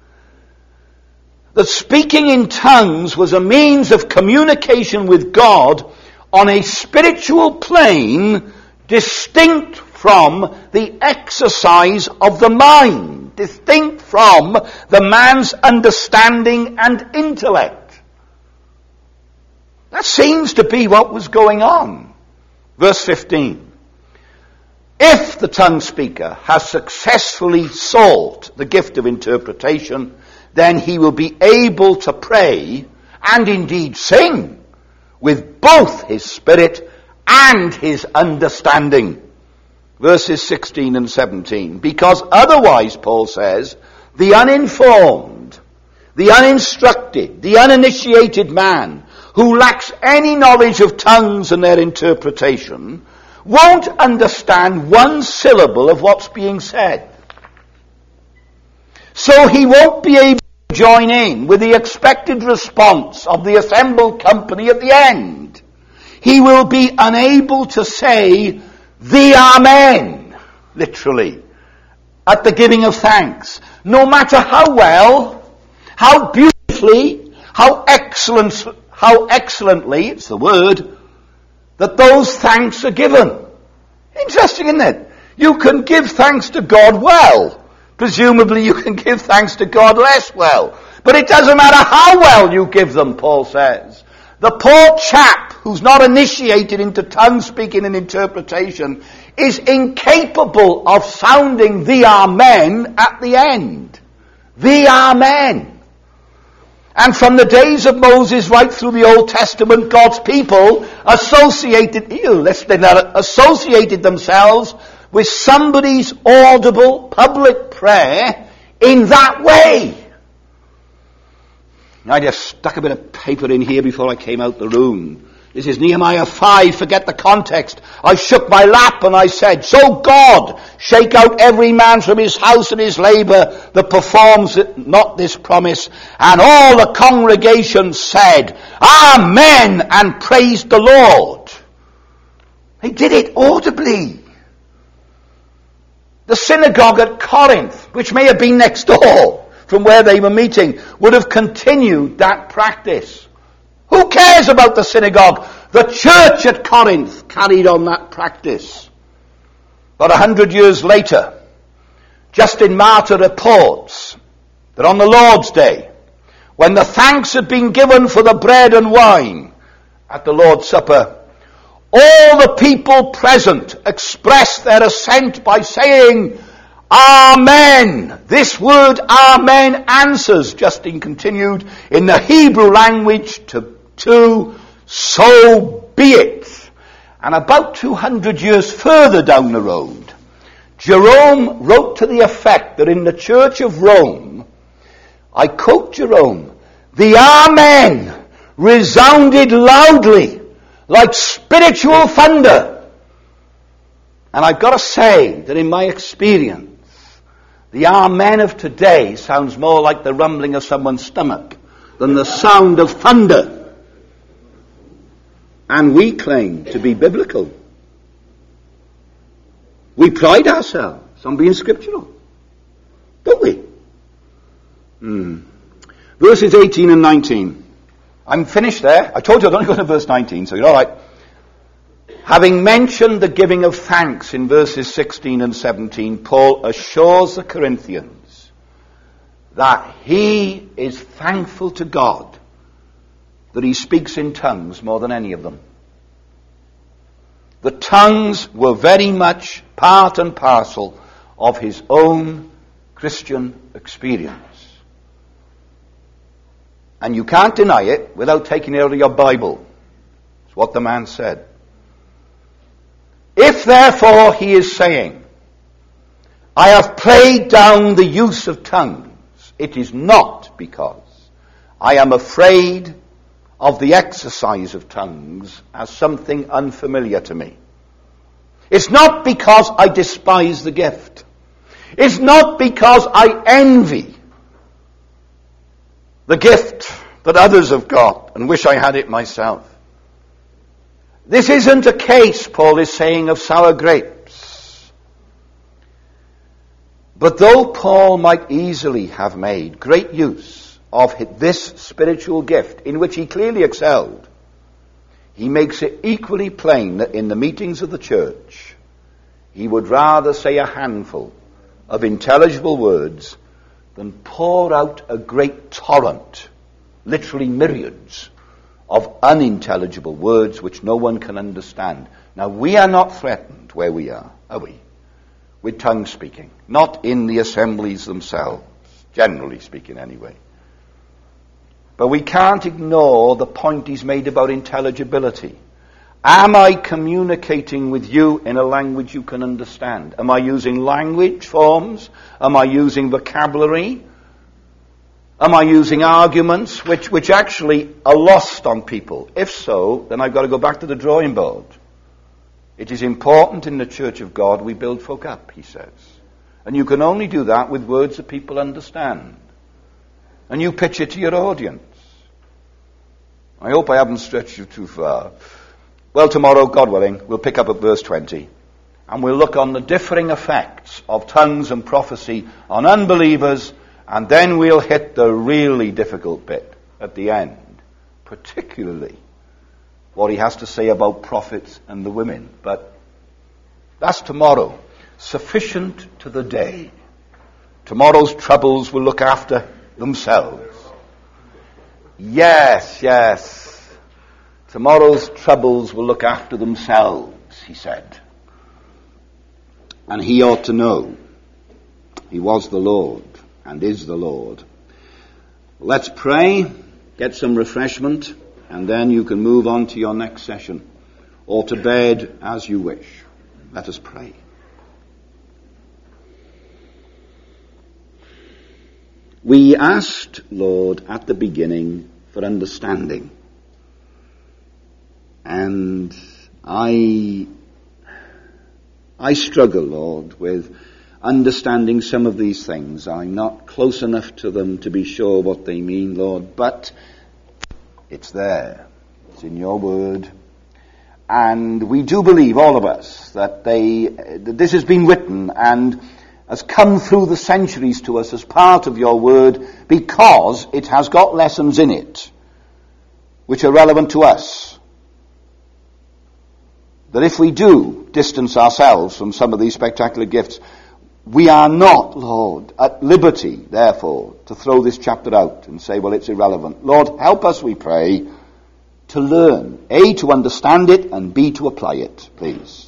that speaking in tongues was a means of communication with God on a spiritual plane distinct from the exercise of the mind, distinct from the man's understanding and intellect. That seems to be what was going on. Verse fifteen. If the tongue speaker has successfully sought the gift of interpretation, then he will be able to pray and indeed sing with both his spirit and his understanding. Verses sixteen and seventeen. Because otherwise, Paul says, the uninformed, the uninstructed, the uninitiated man who lacks any knowledge of tongues and their interpretation won't understand one syllable of what's being said. So he won't be able to join in with the expected response of the assembled company at the end. He will be unable to say the Amen, literally, at the giving of thanks. No matter how well, how beautifully, how excellent, how excellently, it's the word, that those thanks are given. Interesting, isn't it? You can give thanks to God well. Presumably you can give thanks to God less well. But it doesn't matter how well you give them, Paul says. The poor chap who's not initiated into tongue speaking and interpretation is incapable of sounding the Amen at the end. The Amen. And from the days of Moses right through the Old Testament, God's people associated, ew, let's say that, associated themselves with somebody's audible public prayer in that way. I just stuck a bit of paper in here before I came out the room. This is Nehemiah five, forget the context. I shook my lap and I said, so God, shake out every man from his house and his labor that performs not this promise. And all the congregation said, Amen, and praised the Lord. They did it audibly. The synagogue at Corinth, which may have been next door from where they were meeting, would have continued that practice. Who cares about the synagogue? The church at Corinth carried on that practice. But a hundred years later, Justin Martyr reports that on the Lord's Day, when the thanks had been given for the bread and wine at the Lord's Supper, all the people present expressed their assent by saying, Amen. This word Amen answers, Justin continued, in the Hebrew language to, to so be it. And about two hundred years further down the road, Jerome wrote to the effect that in the Church of Rome, I quote Jerome, the Amen resounded loudly like spiritual thunder. And I've got to say that in my experience, the amen of today sounds more like the rumbling of someone's stomach than the sound of thunder. And we claim to be biblical. We pride ourselves on being scriptural, don't we? Hmm. Verses eighteen and nineteen. I'm finished there. I told you I'd only go to verse nineteen, so you're all right. Having mentioned the giving of thanks in verses sixteen and seventeen, Paul assures the Corinthians that he is thankful to God that he speaks in tongues more than any of them. The tongues were very much part and parcel of his own Christian experience. And you can't deny it without taking it out of your Bible. It's what the man said. If therefore he is saying, I have played down the use of tongues, it is not because I am afraid of the exercise of tongues as something unfamiliar to me. It's not because I despise the gift. It's not because I envy the gift that others have got and wish I had it myself. This isn't a case, Paul is saying, of sour grapes. But though Paul might easily have made great use of this spiritual gift, in which he clearly excelled, he makes it equally plain that in the meetings of the church, he would rather say a handful of intelligible words than pour out a great torrent, literally myriads, of unintelligible words which no one can understand. Now, we are not threatened where we are, are we? With tongue speaking. Not in the assemblies themselves, generally speaking anyway. But we can't ignore the point he's made about intelligibility. Am I communicating with you in a language you can understand? Am I using language forms? Am I using vocabulary? Am I using arguments which, which actually are lost on people? If so, then I've got to go back to the drawing board. It is important in the Church of God we build folk up, he says. And you can only do that with words that people understand. And you pitch it to your audience. I hope I haven't stretched you too far. Well, tomorrow, God willing, we'll pick up at verse twenty. And we'll look on the differing effects of tongues and prophecy on unbelievers. And then we'll hit the really difficult bit at the end. Particularly what he has to say about prophets and the women. But that's tomorrow. Sufficient to the day. Tomorrow's troubles will look after themselves. Yes, yes. Tomorrow's troubles will look after themselves, he said. And he ought to know. He was the Lord and is the Lord. Let's pray, get some refreshment, and then you can move on to your next session, or to bed as you wish. Let us pray. We asked, Lord, at the beginning for understanding. And I, I struggle, Lord, with understanding some of these things. I'm not close enough to them to be sure what they mean, Lord, but it's there. It's in your word. And we do believe, all of us, that they, that this has been written and has come through the centuries to us as part of your word, because it has got lessons in it which are relevant to us. That if we do distance ourselves from some of these spectacular gifts, we are not, Lord, at liberty, therefore, to throw this chapter out and say, well, it's irrelevant. Lord, help us, we pray, to learn, A, to understand it, and B, to apply it, please.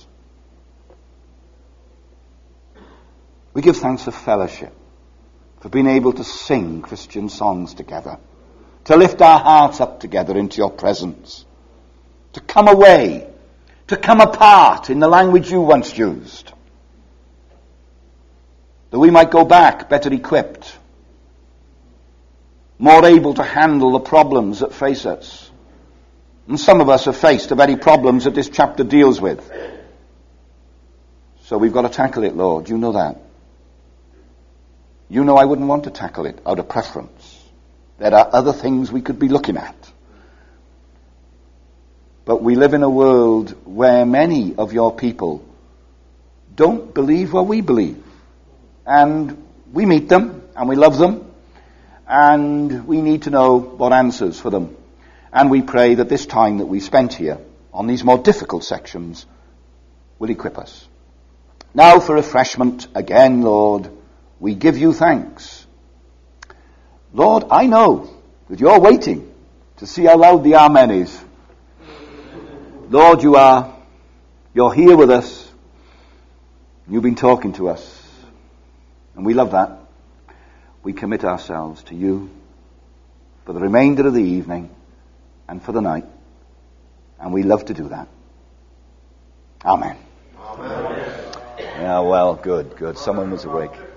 We give thanks for fellowship, for being able to sing Christian songs together, to lift our hearts up together into your presence, to come away, to come apart in the language you once used, that we might go back better equipped, more able to handle the problems that face us, And some of us have faced the very problems that this chapter deals with. So we've got to tackle it, Lord. You know that. You know I wouldn't want to tackle it out of preference. There are other things we could be looking at. But we live in a world where many of your people don't believe what we believe. And we meet them, and we love them, and we need to know what answers for them. And we pray that this time that we spent here on these more difficult sections will equip us. Now for refreshment again, Lord, we give you thanks. Lord, I know that you're waiting to see how loud the amen is. Lord, you are, you're here with us. You've been talking to us. And we love that. We commit ourselves to you for the remainder of the evening and for the night. And we love to do that. Amen. Amen. Yeah, well, good, good. Someone was awake.